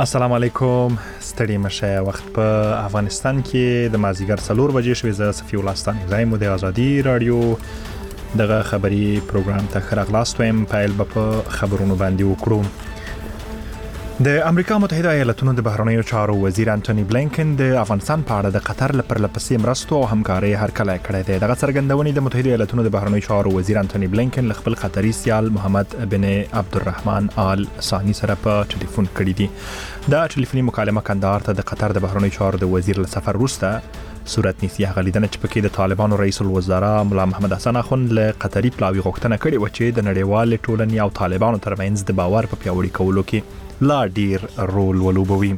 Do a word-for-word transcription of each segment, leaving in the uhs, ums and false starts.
السلام علیکم. ستړي مشه. وخت په افغانستان کې د مازیګر څلور بجې شوې. زه صفي الله ستاني زایم د ازادي رادیو دغه خبري پروګرام ته ښه راغلاست وایم. پیل به په خبرونو باندې وکړو. د امریکا متحده ایالاتونو د بهرنیو چارو وزیر انټونی بلینکن د افغانستان په اړه د قطر لپاره لپسې مرستو او همکارۍ هرکلی کړی دی. دغه څرګندونې د متحده ایالاتونو د بهرنیو چارو وزیر انټونی بلینکن له خپل قطري سیال محمد بن عبدالرحمن آل ثاني سره په ټلیفون کړی دي. دا ټلیفوني مکالمه کندهار ته د قطر د بهرنیو چارو د وزیر له سفر وروسته صورت نیسي. هغه لیدنه چې پکې د طالبانو رئیس الوزرا مولا محمد حسن اخوند له قطري پلاوي غوښتنه کړې و چې د نړیوال ټولنې او طالبانو ترمنځ د باور په پیاوړي کولو کې لا ډیر رول ولوبوي.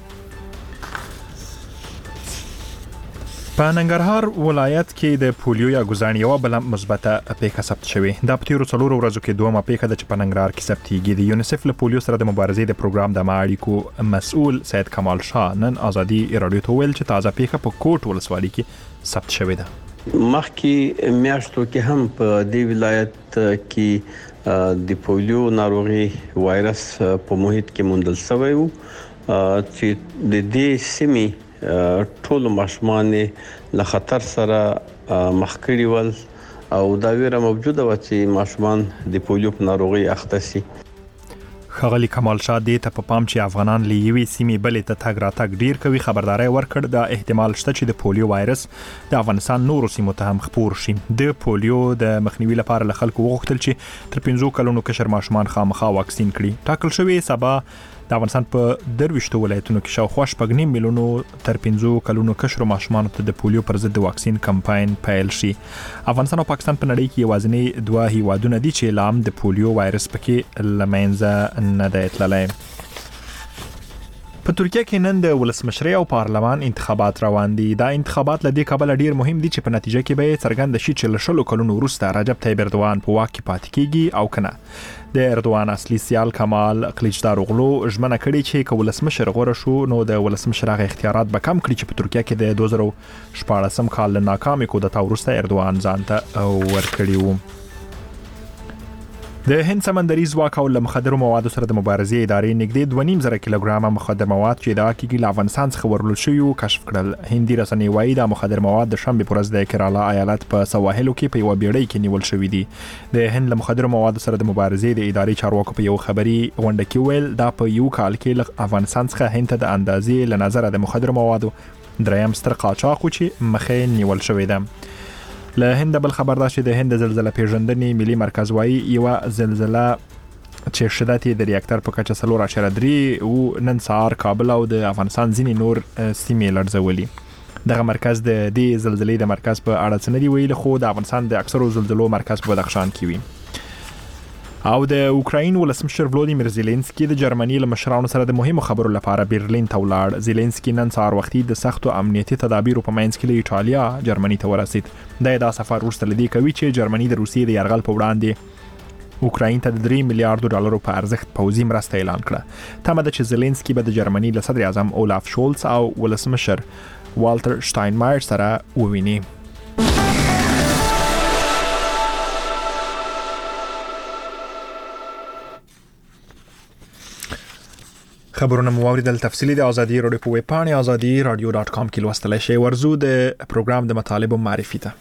په ننګرهار ولایت کې د پولیو یا ګزان یو بل مثبته پیښه ثبت شوې. دا په تیرو څلورو ورځو کې دومره پیښه ده چې په ننګرهار کې ثبتېږي. د یونیسف له پولیو سره د مبارزې د پروګرام د ماړیکو مسؤل سید کمال شاه نن ازادي رادیو ته ویل چې تازه پیښه په کوټ ولسوالۍ کې ثبت شوې ده. مخکې میاشتو کې هم په دې ولایت کې د پولیو ناروغي وایرس په محیط کې موندل شوی و چې د دې سیمې ټول ماشومان له خطر سره مخ کړي ول او دا ویره موجوده و چې ماشومان د پولیو په ناروغي اخته شي. ښاغلي کمال شاه دې ته په پام چې افغانان له یوې سیمې بلې ته تګ راتګ ډیر کوي خبرداري ورکړ د احتمال شته چې د پولیو وایرس د افغانستان نورو سیمو ته هم خپور شي. د پولیو د مخنیوي لپاره له خلکو وغوښتل چې تر پنځو کلونو کشر ماشومان خامخا واکسین کړي. ټاکل شوی سبا د افغانستان په درويشتو ولایتونو کې شاوخوا شپږ نیم میلیونو تر پنځو کلونو کشر ماشومان ته د پولیو پر ضد د واکسین کمپاین پیل شي. افغانستان او پاکستان په نړۍ کې یوازینی دوه هیوادونه دي چې لام د پولیو وایرس پکې لمنځه نه دی تللی. په ترکیه کې نن د ولسمشرۍ او پارلمان انتخابات روان دي. دا انتخابات له دې کبله ډیر مهم دي چې په نتیجه کې به څرګند شي چې له شلو کلونو وروسته رجب طیب اردوغان په واک کې پاتې کیږي او کنه. د اردوغان اصلي سیال کمال کلیچداروغلو ژمنه کړې چې که ولسمشر غوړه شو نو د ولسمشر هغه اختیارات به کم کړي چې په ترکیه کې د دوه زره شپاړسم کال له ناکامې کودتا وروسته اردوغان ځان ته ورکړي وو. د هند سمندري ځواک او له مخدرو موادو سره د مبارزې ادارې نږدې دوه نیم زره کیلوګرامه مخدر مواد چې دا کېږي له افغانستان څخه ورول شوي او کشف کړل. هندي رسنۍ وایي دا مخدر مواد د شنبې پر ورځ د کرالا ایالت په سواحلو کې په یو بیړۍ کې نیول شوي دي. د هند له مخدر موادو سره د مبارزې د ادارې چارواکو په یو خبري غونډه کې ویل دا په یو کال کې له افغانستان څخه هند ته د اندازې له نظر د مخدر موادو دریم ستر قاچاق چې مخې نیول شوی ده. له هند بل خبر دا چې د هند زلزلہ پیژندنې ملي مرکز وایي یو زلزلہ چې شدت یې د ریاکټر په کچه څلور اعشاریه درې او نن سهار کابل او د افغانستان ځینې نور سیمې لړزولي. دغه مرکز د دې زلزلې د مرکز په اړه څه نه دی ویلي خو د افغانستان د اکثرو زلزلو مرکز په بدخشان کې وي. او د اوکراین ولسمشر ولودیمیر زيلنسکي د جرمني له مشرانو سره د مهمو خبرو لپاره برلین ته ولاړ. زيلنسکي نن سهار وختي د سختو امنیتي تدابیرو په منځ کې له ایټالیا جرمني ته ورسید. د دا سفر وروسته لدی کوي چې جرمني د روسیې د یرغل په وړاندې اوکراین ته د درې میلیارډ ډالرو په ارزښت پوځي مرسته اعلان کړه. تمه ده چې زيلنسکي به د جرمني له صدر اعظم اولاف شولز او ولسمشر والټر شټاینمایر سره وویني. خبرونه مو اوریدل. تفصیلی د ازادي رادیو په ویب پاڼه ازادي رادیو ډاټ کام کې لوستلی شئ. ورزو د پروګرام د مطالبو معرفي ته.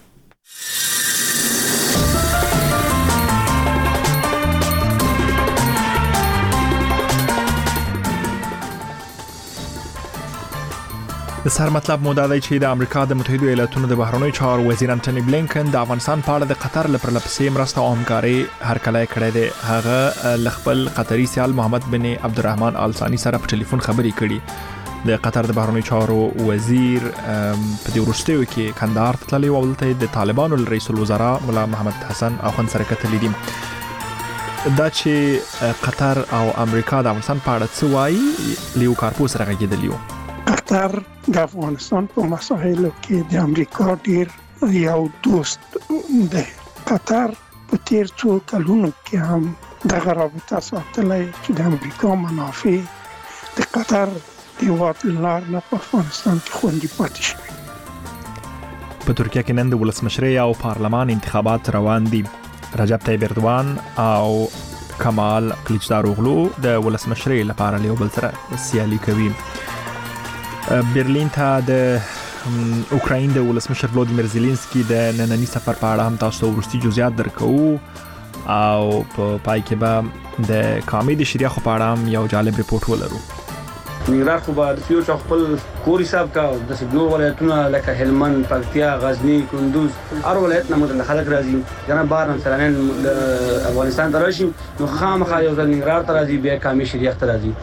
د سر مطلب مو دا دی چې د امریکا د متحده ایالاتونو د بهرنیو چارو وزیر انټونی بلینکن د افغانستان په اړه د قطر لپاره لپسې مرسته او همکاري هرکلی کړی دی. هغه له خپل قطري سیال محمد بن عبدالرحمن آل ثاني سره په ټلیفون خبرې کړي. د قطر د بهرنیو چارو وزیر په دې وروستیو کې کندهار ته تللی و او دلته د طالبانو رئیس الوزرا مولا محمد حسن اخوند سره کتلي دي. دا چې قطر او امریکا د افغانستان په اړه څه وایي لیو کارپو سره غږېدلی و. قطر د افغانستان په مسایلو کې د امریکا ډیر یو دوست دی. قطر په تیر څو کلونو کې هم دغه رابطه ساتلای چې د امریکا منافع د قطر د واتلار نه په افغانستان کې خوندي پاتې شي. په ترکیه کې نن د ولسمشرۍ او پارلمان انتخابات روان دي. رجب طیب اردوغان او کمال کلیچداروغلو د ولسمشرۍ لپاره له بل سره سیالي کوي. برلین ته د اوکراین د ولسمشر ولودیمیر زيلنسکي د ننني سفر په اړه هم تاسو ورستي جزئیات درکو او په پای کې به د کامی د شریعه په اړه هم یو جالب ریپورت ولرو. ننګرهار خو به د فیو چې خپل کور حساب کا د سګنور ولایتونه لکه هلمند، پکتیا، غزنی، کندوز هر ولایت نه مدل خلک راځي کنه بار هم سرانین افغانستان ته راشي نو خامخا یو ځل ننګرهار ته راځي بیا کامی شریعه ته راځي.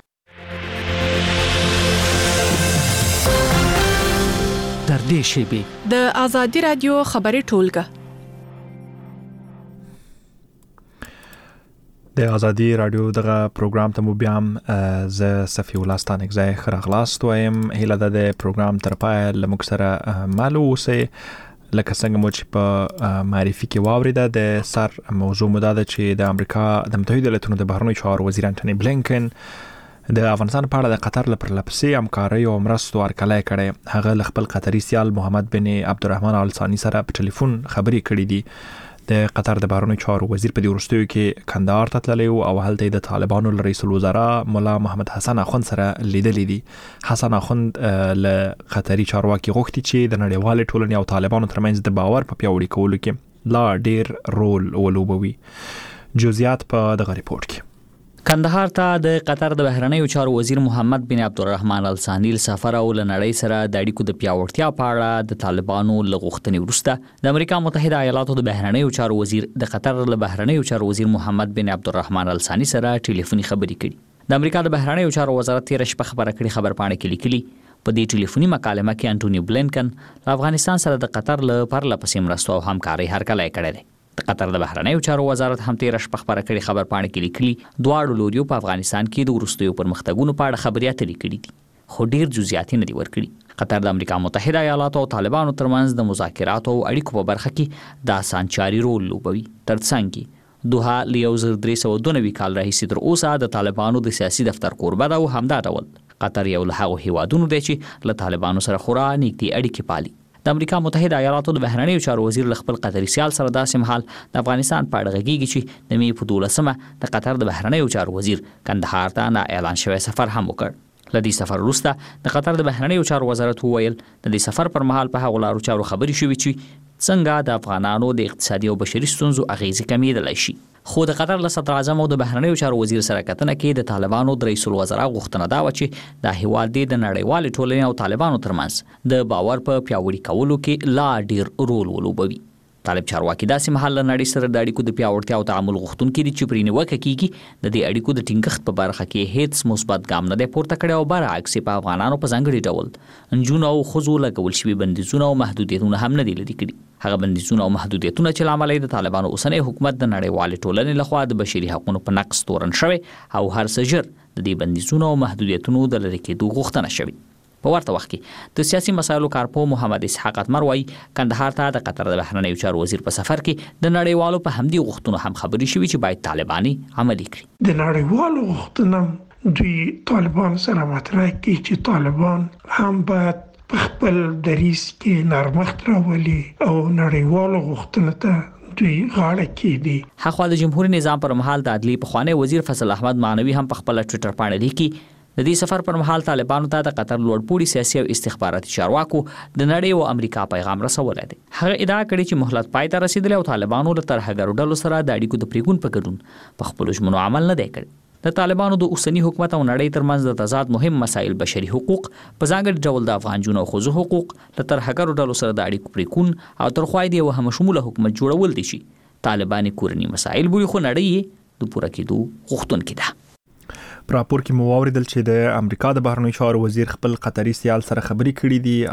در دې شیبې د آزادي رادیو خبري ټولګه د آزادي رادیو دغه پروګرام ته مو بیا هم ز صفی الله ستانک زای خرغلاست وایم. هله د پروګرام تر پای لمک سره مالو اوسه لکه څنګه مو چې په معرفي کې واوریده د سر موضوع مداده چې د امریکا د متحده ایالاتونو د بهرنیو چارو وزیر انټونی بلینکن د افغانستان په اړه د قطر لپاره لپسې همکاري او مرستو ورکړای کړي. هغه ل خپل قطري سیال محمد بن عبدالرحمن آل ثانی سره په ټلیفون خبرې کړې دي. د قطر د بهرنیو چارو وزیر په دې وروستیو کې کندهار ته تللی او هلته د طالبانو رئیس الوزرا مولا محمد حسن اخوند سره لیدلې دي. حسن اخوند له قطري چارواکي غوښتي چې د نړیوال ټولنې او طالبانو ترمنځ د باور په پیاوړي کولو کې لا ډیر رول ولوبوي. جزئیات په دغه ریپورت کې. کندهار ته د قطر د بهرنیو چارو وزیر محمد بن عبدالرحمن آل ثانی سفر او لنړۍ سره د اړیکو د پیاوړتیا په اړه د طالبانو لغښتنې وروسته د امریکا متحده ایالاتو د بهرنیو چارو وزیر د قطر د بهرنیو چارو وزیر محمد بن عبدالرحمن آل ثانی سره ټلیفوني خبرې کړې. د امریکا د بهرنیو چارو وزارت تیر شپه خبره کړې خبر پاڼه کې لیکلي په دې ټلیفوني مکالمه کې انټونی بلینکن له افغانستان سره د قطر له پرله پسې مرستو او همکارۍ هرکلی کړی دی. د قطر د بهرنیو چارو وزارت هم تیر شپه خبره کړې خبر پاڼه کې لیکلي دواړو لوریو په افغانستان کې د وروستیو پرمختګونو په اړه خبرې اترې کړې دي خو ډیر جزئیات نه دي ورکړي. قطر د امریکا متحده ایالاتو او طالبانو ترمنځ د مذاکراتو او اړیکو په برخه کې د اسانچاري رول لوبوي. ترڅنګ کې دوحه له یو زر درې سوه دوه نوي کال راهیسې تر اوسه د طالبانو د سیاسي دفتر کوربه ده او همدا ډول قطر یو له هغو هیوادونو دی چې له طالبانو سره خورا نږدې اړیکې پالي. د امریکا متحده ایالاتو د بهرنیو چارو وزیر له خپل قطري سیال سره داسې مهال د افغانستان په اړه غږیږي چې د مې په دولسمه د قطر د بهرنیو چارو وزیر کندهار ته نه اعلان شوی سفر هم وکړ. له دې سفر وروسته د قطر د بهرنیو چارو وزارت وویل د دې سفر پر مهال په هغو لارو چارو خبرې شوې چې څنګه د افغانانو د اقتصادي او بشري ستونزو اغیزې کمیدلی شي. خو د قطر له صدر اعظم او د بهرنیو چارو وزیر سره کتنه کې د طالبانو د رئیس الوزرا غوښتنه دا و چې د هیواد د نړیوال ټولنې او طالبانو ترمنځ د باور په پیاوړي کولو کې لا ډیر رول ولوبوي. طالب چارواکي داسې مهال نړۍ سره د اړیکو د پیاوړتیا او تعامل غوښتونکي دي چې پرې نیوکه کیږي د دې اړیکو د ټینګښت په برخه کې هیڅ مثبت ګام نه دی پورته کړی او برعکس په افغانانو په ځانګړي ډول نجونو او ښځو لګول شوي بندیزونه او محدودیتونه هم نه دي لرې کړي. هغه بندیزونه او محدودیتونه چې لامل یې د طالبانو اوسنی حکومت د نړیوالې ټولنې لخوا د بشري حقوقو په نقض تورن شوی او هر څه ژر د دې بندیزونو او محدودیتونو د لرې کېدو غوښتنه شوې. په ورته وخت کې د سیاسي مسایلو کارپوه محمد اسحاق اتمر وایي کندهار ته د قطر د بهرنیو چارو وزیر په سفر کې د نړیوالو په همدې غوښتنو هم خبرې شوې چې باید طالباني عملي کړي. د نړیوالو غوښتنو دوی طالبان سره مطرح کړي چې طالبان هم باید په خپل دریځ کې نرمښت راولي او نړیوالو غوښتنو ته دوی غاړه کېږدي. هخوا د جمهوریت نظام پر مهال د عدلیې پخوانی وزیر فضل احمد معنوي هم په خپل ټویټر باندې لیکي د دې سفر پر مهال طالبانو ته د قطر لوړپوړي سیاسي او استخباراتي چارواکو د نړۍ او امریکا پیغام رسولی دی. هغه ادعا کړې چې مهلت پای ته رسیدلی او طالبانو له ترهګرو ډلو سره د اړیکو د پریګون په ګډون په خپلو ژمنو عمل نه دی کړی. د طالبانو د اوسني حکومت او نړۍ ترمنځ د تضاد مهم مسایل بشري حقوق په ځانګړي ډول د افغان جنو او ښځو حقوق له ترهګرو ډلو سره د اړیکو پریګون او تر خوا یې د یو همشموله حکومت جوړول دي چې طالباني کورني مسایل بولي خو نړۍ یې د پوره کېدو غوښتونکې ده. په راپور کې مو واوریدل چې د امریکا د بهرنیو چارو وزیر خپل قطري سیال سره خبرې کړې دي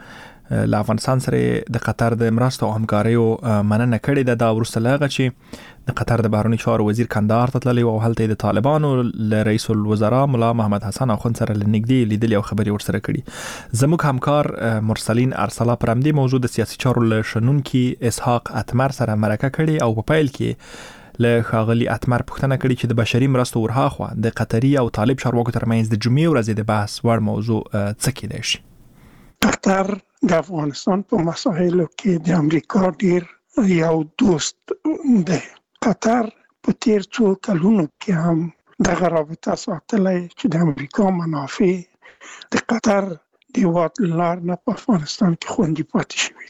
او له افغانستان سره د قطر د مرستو او همکاریو مننه کړې ده. دا وروسته له هغه چې د قطر د بهرنیو چارو وزیر کندهار ته تللی او هلته د طالبانو له رئیس الوزرا مولا محمد حسن اخوند سره نږدې لیدلې او خبرې ورسره کړې. زموږ همکار مرسلین ارسلا پر همدې موضوع د سیاسي چارو له شنونکي اسحاق اتمر سره مرکه کړې او په پیل کې له ښاغلي اتمر پوښتنه کړې چې د بشري مرستو ورهاخوا د قطري او طالب چارواکو ترمنځ د جمعې ورځې د بحث وړ موضوع څه کېدای شي. قطر د افغانستان په مسایلو کې د امریکا ډیر یو دوست دی. قطر په تیر څو کلونو کې هم دغه رابطه ساتلای چې د امریکا منافع د قطر د هیواد لار نه په افغانستان کې خوندي پاتې شوي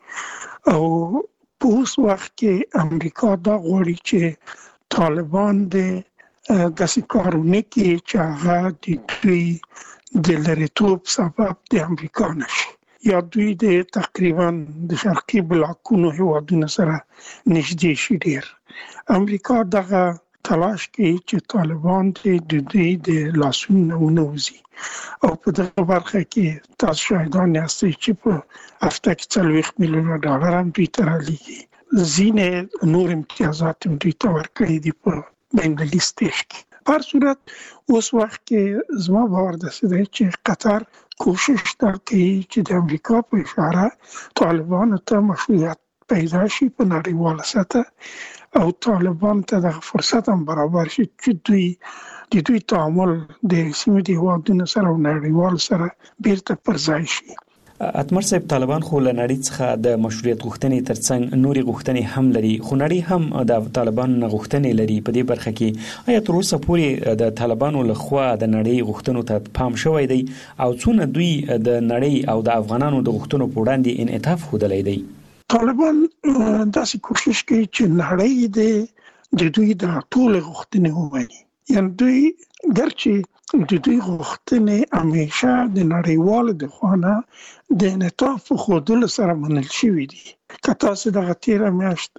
دي او په اوس وخت کې امریکا دا غواړي چې طالبان د داسې کارونه کوي چې هغه د دوی د لرېتوب سبب د امریکا نشي یا دوی د تقریبا د شرقي بلاکونو هیوادونو سره نږدې شي. ډیر امریکا دغه تلاش کوي چې طالبان د دوی د لاسونو ونوځي او په دغه برخه کې تاسو شاهدان یاستئ چې په هفته کې څلوېښت میلیونه ډالر هم دوی ته رالیږي. ځینې نور امتیازات هم دوی ته ورکړي دي په بین‌المللي سټیج کې. په هر صورت اوس وخت کې زما باور داسې دی چې قطر کوشش دا کوي چې د امریکا په اشاره طالبانو ته مشروعیت پیدا شي په نړیواله سطح او طالبان ته د فرصت هم برابر شي چې دوی د دوی تعامل د سیمې د هیوادونو سره او نړیوال سره بیرته پر ځای شي. اتمر صاحب، طالبان خو له نړۍ څخه د مشروعیت غوښتنې ترڅنګ نوري غوښتنې هم لري، خو نړۍ هم د طالبانو غوښتنې لري. په دې برخه کې آیا تر اوسه پورې د طالبانو لخوا د نړۍ غوښتنو ته پام شوی دی او څونه دوی د نړۍ او د افغانانو د غوښتنو په وړاندې انعطاف ښودلی دی؟ طالبان داسې کوشش کوي چې نړۍ د د دوی د ټول غوښتنې ومني. یعنی دوی ګرچې د دوی غوښتنې همیشه د نړیوالو د خوانه د انعطاف په ښودلو سره منل شوي دي. که تاسو دغه تېره میاشت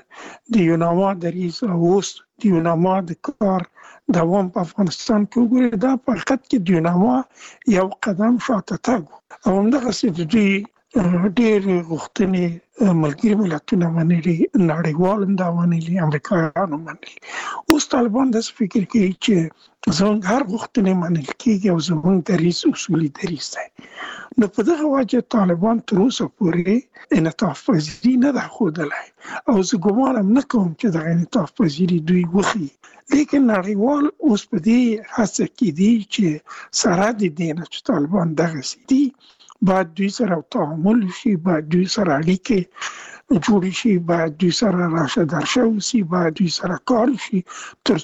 د یوناما دریځ او اوس د یوناما د کار دوام په افغانستان کې وګورئ، دا په حقیقت کې د یوناما یو قدم شاته تګ او همدغسې د دوی ډېر غوښتنې ملګري ملتونه منلي، نړیوال هم دا منلي، امریکایانو منلي. اوس طالبان داسې فکر کوي چې زموږ هر غوښتنې منل کېږي او زموږ دریځ اصولي دریځ دی. نو په دغه وجه طالبان تر اوسه پورې انعطاف پذیري نه ده ښودلی او زه ګمان هم نه کوم چې دغه انعطاف پذیري دوی وښيي. لیکن نړیوال اوس په دې هڅه کې دي چې سره د دې نه چې طالبان دغسې دي باید دوی سره تعامل شي، باید دوی سره اړیکې جوړې شي، باید دوی سره راشه درشه وشي، باید دوی سره کار شي تر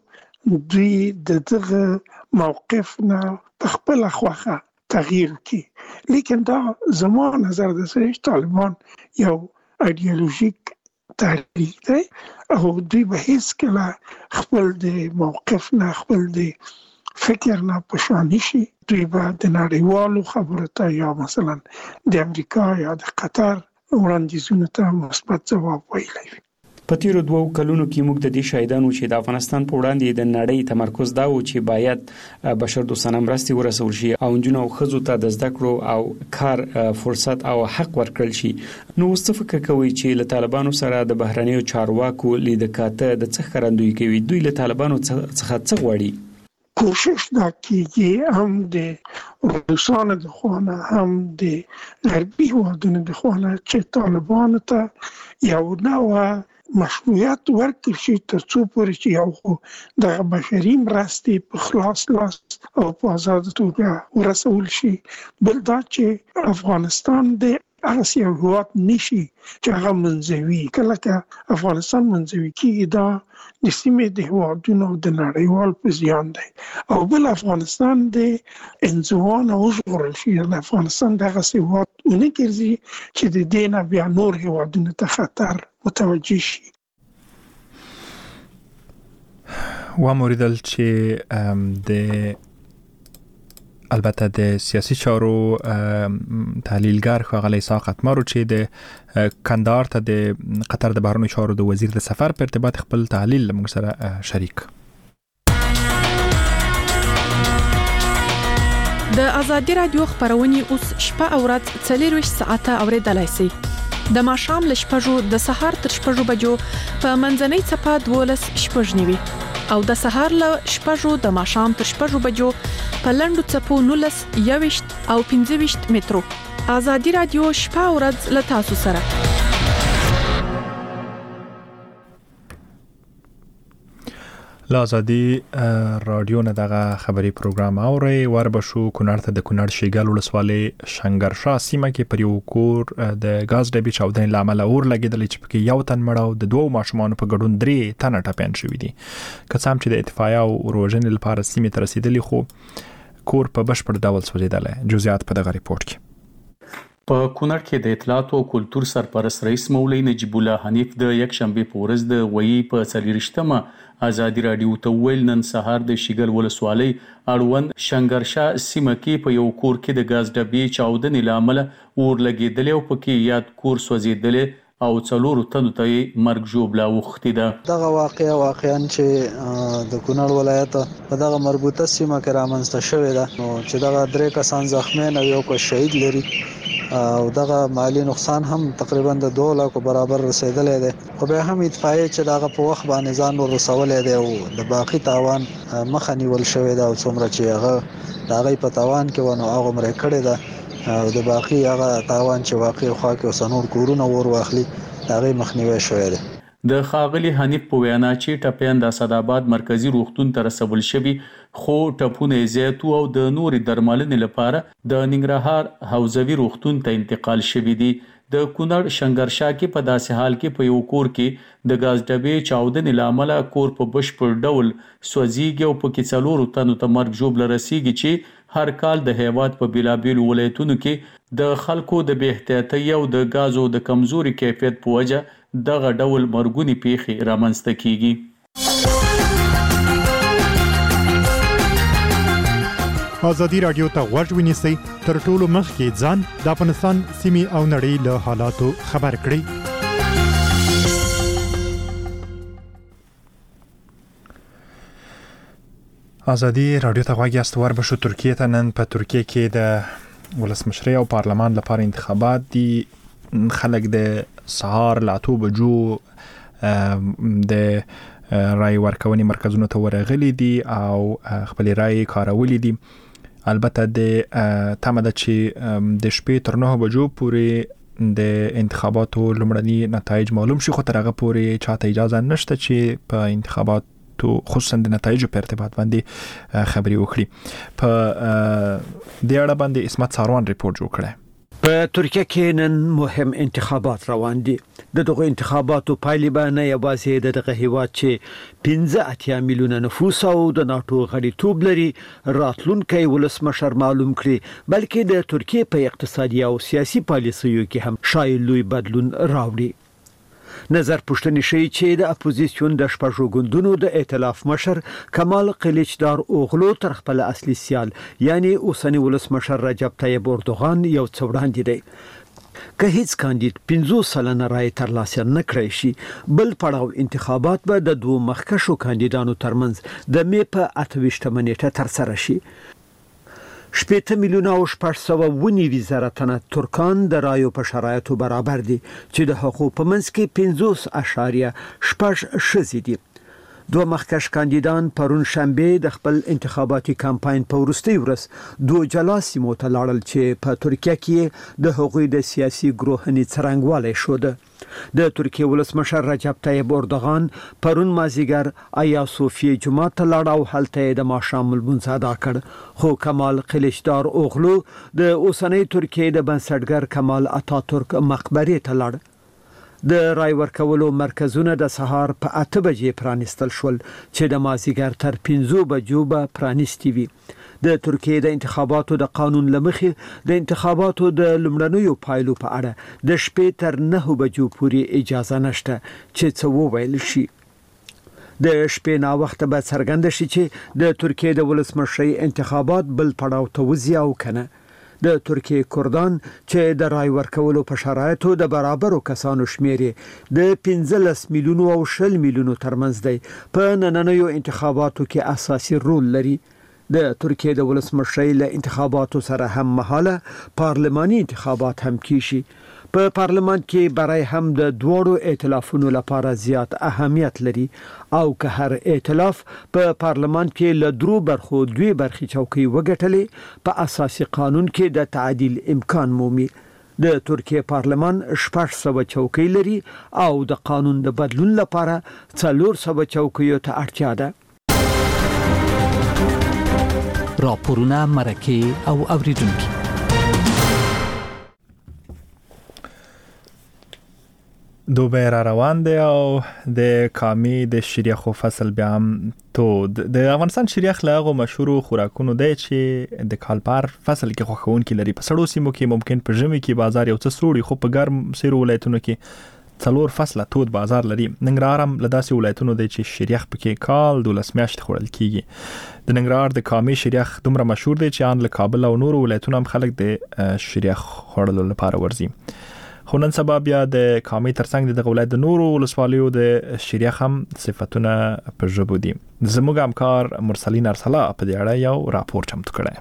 څو دوی د دغه موقف نه په خپله خوښه تغییر کړي. لیکن دا زما نظر ده چې طالبان یو ایډیالوژیک تحریک دی او دوی به هیڅکله خپل د موقف نه، خپل د فکر نه پشاني شي. دوی به د نړیوالو خبرو ته یا مثلا د امریکا یا د قطر وړاندیزونو ته مثبت ځواب ویلی وي. په تیرو دوو کلونو کې موږ د دې شاهدانو چې د افغانستان په وړاندې د نړۍ تمرکز دا و چې باید بشردوستانه مرستې ورسول شي او نجونو او ښځو ته د زده کړو او کار فرصت او حق ورکړل شي. نو اوس څه فکر کوئ چې له طالبانو سره د بهرنیو چارواکو لیدکاته د څه ښکارندویي کوي؟ دوی له طالبانو څخه څه غواړي؟ کوشش دا کیږي هم د روسانو د خوانه هم د غربي هیوادونو د خوانه چې طالبانو ته یو نوع مشروعیت ورکړل شي تر څو پورې چې یو خو د بشري مرستې په خلاص لاس او په آزاده توګه ورسول شي، بل دا چې افغانستان د هغه یو هیواد نشي چې هغه منځوي. کله که افغانستان منځوي کېږي دا د سیمې د هیوادونو د نړیوال په زیان دی او بل افغانستان د انزوا نه وژغورل شي. افغانستان دغسې هیواد ونه ګرځي چې د دې نه بیا نور هیوادونو ته خطر متوجه شي. وموریدل چې د البته د سیاسي چارو تحلیلګر ښاغلی اسحاق اتمر چې د کندهار ته د قطر د بهرنیو چارو د وزیر د سفر په ارتباط خپل تحلیل موږ سره شریک. د ازادي رادیو خبرونه اوس شپه او ورځ څلور ساعته اوریدلای شئ. د ماښام ل شپږو د سهار تر شپږو بجو په منځنۍ چپه دولس شپږ نیوي او د سهار ل شپږو د ماښام تر شپږو بجو په لندو چپو نولس یوشت او پنځه ویشت مترو. ازادي رادیو شپه او ورځ ل تاسو سره. لازادي رادیو نه دغه خبري پروګرام اوري وربشو کونړ ته د کونړ شیګل ولسوالۍ شنګرشا سیمه کې پر یو کور د غاز ډبې چاودنې لامل اور لګیدل چې پکې یو تن مړ او د دوه ماشومان په ګډون درې تنه ټپيان شوې دي کڅام چې د اتفاقیا او روزنې لپاره سیمه ته رسیدلی خو کور په بشپړ ډول سوځیدل جزئیات په دغه ریپورت کې په کونړ کې د اطلاعات او کلتور سرپرست رئیس مولوی نجیب الله حنیف د یک شنبه په ورځ د وی په څلورشتمه ازادي رادیو ته ویل نن سهار د شیګل ولسوالۍ اړوند شنګرشا سیمه کې په یو کور کې د غاز ډبې چاودنې لامل اور لګیدل او پکې یاد کور سوځیدل او څلورو تنو ته مرګ ژوبلا وختي ده. دغه واقعیا واقعا چې د کونړ ولایت په دغه مربوطه سیمه کې رامنځته شوې ده نو چې دغه درې کسان زخمیان او یو کو شهید لري او دغه مالی نقصان هم تقریبا د دوه لکو برابر رسیدلې ده خو به هم اتفاقی چې دغه په وخت باندې ځان ور رسولې ده او د باقی تاوان مخه نیول شوې ده او څومره چې هغه دغه په تاوان کې ونه هغه مړ کړي ده او د باقی هغه تاوان چې واقع خو کې وسنور کورونه ور واخلي هغه مخنیوي شوې ده. د خاغلی حنیف په وینا چې ټپيان د اسداباد مرکزی روغتون ته رسول شوی خو ټپونه زیاتو او د نوري درملنې لپاره د ننګرهار حوزوي روغتون ته انتقال شوی دي. د کونړ شنګرشا کې په داسې حال کې په یو کور کې د غاز ډبې چاودنې لامل کور په بشپړ ډول سوځيږي او په کې څلورو تنو ته مرګ ژوبل رسیږي چې هر کال د هیواد په بیلابیل ولایتونو کې د خلکو د بې احتیاطۍ او د غازو د کمزوري کیفیت په وجه دغه ډول مرګونی پیښې رامنځته کیږي. ازادي رادیو ته غوږ ونیسئ تر ټولو مخکې ځان د افغانستان سیمې او نړۍ له حالاتو خبر کړئ. ازادي رادیو ته غوږ یاست وربشو ترکیه ته نن په ترکیه کې د ولسمشرۍ او پارلمان لپاره انتخابات دي. خلک د سهار لا تو بجو د رای ورکونې مرکزونو ته ورغلي دي او خپل رای کارولي دي. البته د تمه ده چې د شپې تر نه بجو پورې د انتخاباتو لومړني نتایج معلوم شي خو تر هغه پورې چاته اجازه نشته چې په انتخاباتو خصوصا د نتایجو په ارتباط باندې خبري وکړي. په دې اړه باندې اسمت ساروان ریپورت جوړ کړی. په ترکیه کې نن مهم انتخابات روان دي. د دغه انتخاباتو پایلې به نه یوازې د دغه هیواد چې پنځه اتیا میلیونه نفوس او د ناتو غړیتوب لري راتلونکي ولسمشر معلوم کړي بلکې د ترکیه په اقتصادي او سیاسي پالیسیو کې هم شاید لوی بدلون راوړي. نظر پوښتنې شي چې د اپوزیسیون د شپږو ګوندونو د ائتلاف مشر کمال قلیچدار اوغلو تر خپل اصلي سیال یعنی اوسنی ولسمشر رجب طیب اردوغان یو څه وړاندې دی. که هیڅ کاندید پنځوس سلنه رای ترلاسه نه کړی شي بل پړاو انتخابات به د دوه مخکښو کاندیدانو ترمنځ د می په اته ویشتمه نیټه ترسره شي. شپږ میلیونه او شپږ سوه ونیوي زره تنه ترکان د رایو په شرایطو برابر دي چې د حقوق په منځ کې پنځوس اعشاریه شپږ ښځې دي. دوه مخکښ کاندیدان پرون شنبه د خپل انتخاباتي کمپاین په وروستي ورځ دوه جلا سیمو ته لاړل چې په ترکیه کې د حقوقي د سیاسي ګروهني څرنګوالی شو. د ترکیه ولسمشر رجب طیب اردوغان پرون مازیګر آیا صوفیه جمعه ته لاړ او هلته د ماښام لمونځ ادا کړ خو کمال قلیچدار اوغلو د اوسنۍ ترکیه د بنسټګر کمال اتاتورک مقبره ته لاړ. د رای ورکولو مرکزونه د سهار په اته بجې پرانیستل شول چې د مازیګر تر پنځو بجو به پرانیستي وي. د ترکیه د انتخاباتو د قانون لمخې د انتخاباتو د لومړنیو پایلو په اړه د شپې تر نه بجو پورې اجازه نشته چې څه وویل شي. د شپې نا وخت به څرګند شي چې د ترکیه د ولسمشرۍ انتخابات بل پړاو ته وځي او کنه. د ترکیه کردان چې د رای ورکولو په شرایطو د برابرو کسانو شمیر د پنځلس میلیونو او شل میلیونو ترمنځ دی په نننیو انتخاباتو کې اساسي رول لري. د ترکیه د ولسمشرۍ له انتخاباتو سره هم مهاله پارلماني انتخابات هم کیږي. په پارلمان کې برای هم د دوړو ائتلافونو لپاره زیات اهمیت لري او که هر ائتلاف په پارلمان کې له درو برخو دوی برخې چوکۍ وګټلې په اساسي قانون کې د تعدیل امکان مومي. د ترکیه پارلمان شپږ سوه چوکۍ لري او د قانون د بدلون لپاره څلور سوه چوکیو ته اړتیا ده. راپورونه مرکه او اوریدونکو. دوبه را روان دی او د کامی د شریخو فصل بیا هم تو د افغانستان شریخ لاغو مشهور خوراکونو دی چې د کالپار فصل کې خوښون کې لري. په سړو سیمو کې ممکن په ژمي کې بازار یو څه سوړي، خو په ګرم سیرو ولایتونو کې څلور فصله تود بازار لري. ننګرهار هم له داسې ولایتونو دی چې شریخ پکې کال دولس میاشتې خوړل کیږي. د ننګرهار د کامی شریخ دومره مشهور دی چې ان له کابل او نورو ولایتونو هم خلک د شریخ خوړلو لپاره ورځي. خو نن سبا بیا د کامی ترڅنګ د ولایت د نورو ولسوالیو د شریخ هم صفاتونه په ژبه دي. زموږ همکار مرسلین ارسلا په دې اړه یو راپور چمتو کړی.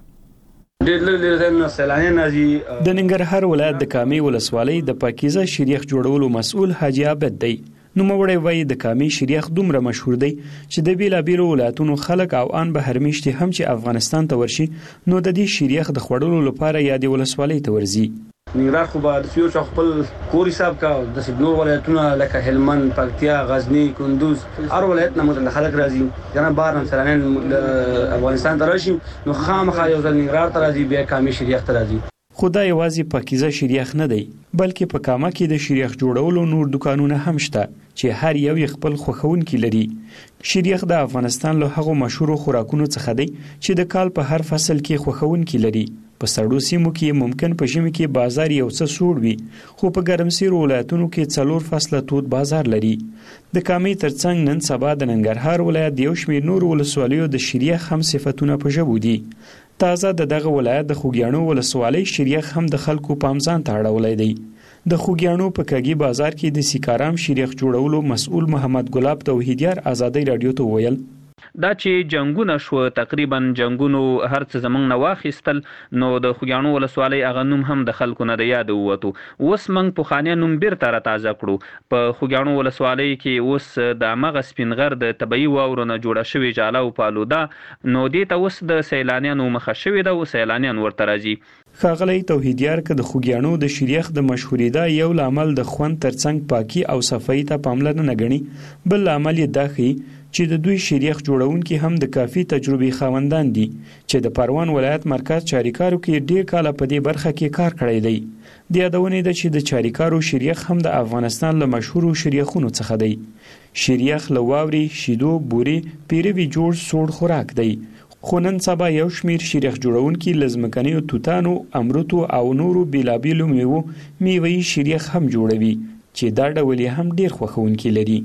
د ننګرهار ولایت د کامی ولسوالۍ د پاکیزه شریخ جوړولو مسؤل حاجی عابد دی. نو موړی وای د کامی شریخ دومره مشهور دی چې د بیلا بیلو ولایتونو خلک او ان به هرمیشتي هم چې افغانستان ته ورشي نو د دې شریخ د خوړلو لپاره یاد ولسوالۍ ته ورځي. ننګرهار خو به د سیو خپل کور حساب کا د سبنور ولایتونه لکه هلمند، پکتیا، غزنی، کندوز هر ولایت نه متل خلک راځي. جنا بار هم سلانین افغانستان ته راشي نو خامخا یو ځل ننګرهار ته راځي، بیا کامی شریخ ته راځي. خدای یوازې پاکیزه شریخ نه دی بلکې په کامه کې د شریخ جوړولو نور دکانونه هم شته چې هر یو خپل خوښونکي لري. شریخ د افغانستان له هغو مشهور خوراکونو څخه دی چې د کال په هر فصل کې خوښونکي لري. په سړو سیمو کې ممکن په ژمي کې بازار یو څه سوړ وي، خو په ګرمسیرو ولایتونو کې څلور فصله تود بازار لري. د کامی ترڅنګ نن سبا د ننګرهار ولایت یو شمېر نور ولسوالیو د شریخ هم صفاتونه په ژبه دي. تازه د دغه ولایت د خوګیاڼو ولسوالۍ شریخ هم د خلکو پامځان ته اړولای دی. د خوګیاڼو په کاګي بازار کې د سیکارام شریخ جوړولو مسؤل محمد ګلاب توحیدیار آزادۍ رادیو ته ویل دا چې جنگونه شو تقریبا جنگونو هر څه زمنګ نه واخیستل نو د خوګیاڼو ولسوالۍ اغه نوم هم د خلکو نه د یاد ووتو. اوس موږ په خانیا نوم بیرته را تازه کړو. په خوګیاڼو ولسوالۍ کې اوس د مغه سپینغر د طبي واورو نه جوړه شوی جاله او پالوده نو دې ته اوس د سیلانیانو مخه شوی دا او سیلانیان ورته راځي. ښاغلی توحیدیار که د خوګیاڼو د شریخ د مشهوریدا یو لامل د خوند ترڅنګ پاکي او صفایي ته پاملرنه نه غني، بل لامل یې دا ښيي چې د دوی شریخ جوړونکي هم د کافي تجربې خاوندان دي چې د پروان ولایت مرکز چاریکارو کې ډیر کال په دې برخه کې کار کړی دی. د یادونې ده چې د چاریکارو شریخ هم د افغانستان له مشهورو شریخونو څخه دی. شریخ له واوري، شیدو، بوري، پیروي جوړ سوړ خوراک دی. خو نن سبا یو شمیر شریخ جوړونکي لزمکنیو توتانو، امرتو او نورو بیلابیلو میوو میوه‌ای شریخ هم جوړوي چې دا ډول هم ډیر خوښونکي لري.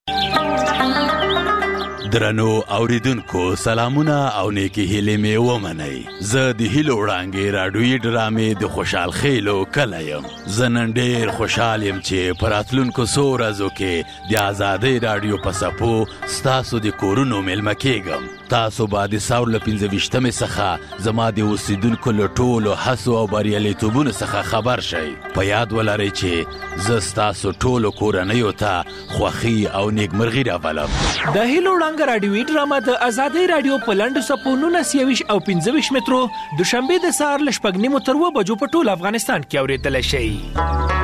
درنو اوریدونکو سلامونه او نیکی هیلې مې ومنئ. زه د هیلو وړانګې راډیویي ډرامې د خوشحال خیلو کلی یم. زه نن ډېر خوشحال یم چې په راتلونکو څو ورځو کې د ازادۍ راډیو په څپو ستاسو د کورونو میلمه کیږم. تاسو به د ساور له پنځه ویشتمې څخه زما د اوسیدونکو له ټولو هڅو او بریالیتوبونو څخه خبر شئ. په یاد ولرئ چې زه ستاسو ټولو کورنیو ته خوښي او نیکمرغي راولم. د هیلو وړانګه راډیوي ډرامه د ازادۍ راډیو په لنډو څپو نولس یویش او پنځه ویشت مترو دوشنبه د سهار له شپږ نیمو تر اووه بجو په ټول افغانستان کې اورېدلی شئ.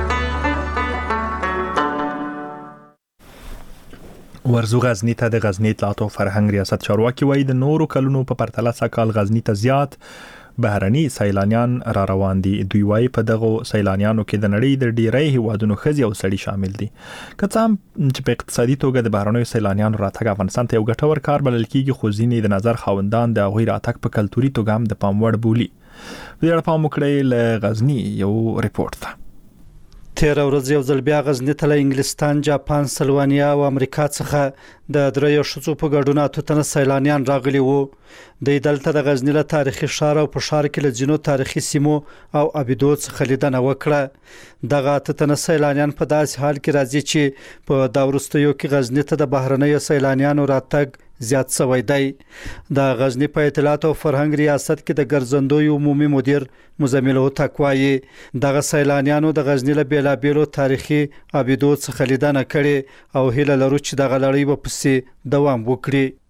ورزو غزنی ته د غزنی اطلاعات او فرهنګ ریاست چارواکي وایي د نورو کلونو په پرتله سږ غزنی ته زیات بهرني سیلانیان را روان دي. دوی وایي په دغه سیلانیانو کې د نړۍ د ډیری هیوادونو ښځې او سړي شامل دي. که څه هم چې په اقتصادي توګه د بهرنیو سیلانیانو راتګ افغانستان ته یو ګټور کار بلل کیږي، خو ځینې د نظر خاوندان د هغوی راتګ په کلتوري توګه هم د پام وړ بولي. په دې اړه پام وکړئ له غزني یو ریپورت ته. تیر ورځ یو ځل بیا غزنی ته له انګلستان، جاپان، سلوانیا او امریکا څخه د دریو شڅو په ګډون اته تنه سیلانیان راغلي وو. د دلته د غزنی له تاریخي ښار او په ښار کې له ځینو تاریخي سیمو او ابیدو څخه لیدنه وکړه. دغه اته تنه سیلانیان په داسې حال کې راځي چې په دا وروستیو کې غزنی ته د بهرنیو سیلانیانو راتګ زیات شوی دی. د غزنی په اطلاعات او فرهنګ ریاست کې د ګرځندوی عمومي مدیر مزمل هوتک وایي دغه سیلانیانو د غزنی له بیلابیلو تاریخي ابیدو څخه لیدنه کړې او هیله لرو چې دغه لړۍ به پسې دوام وکړي.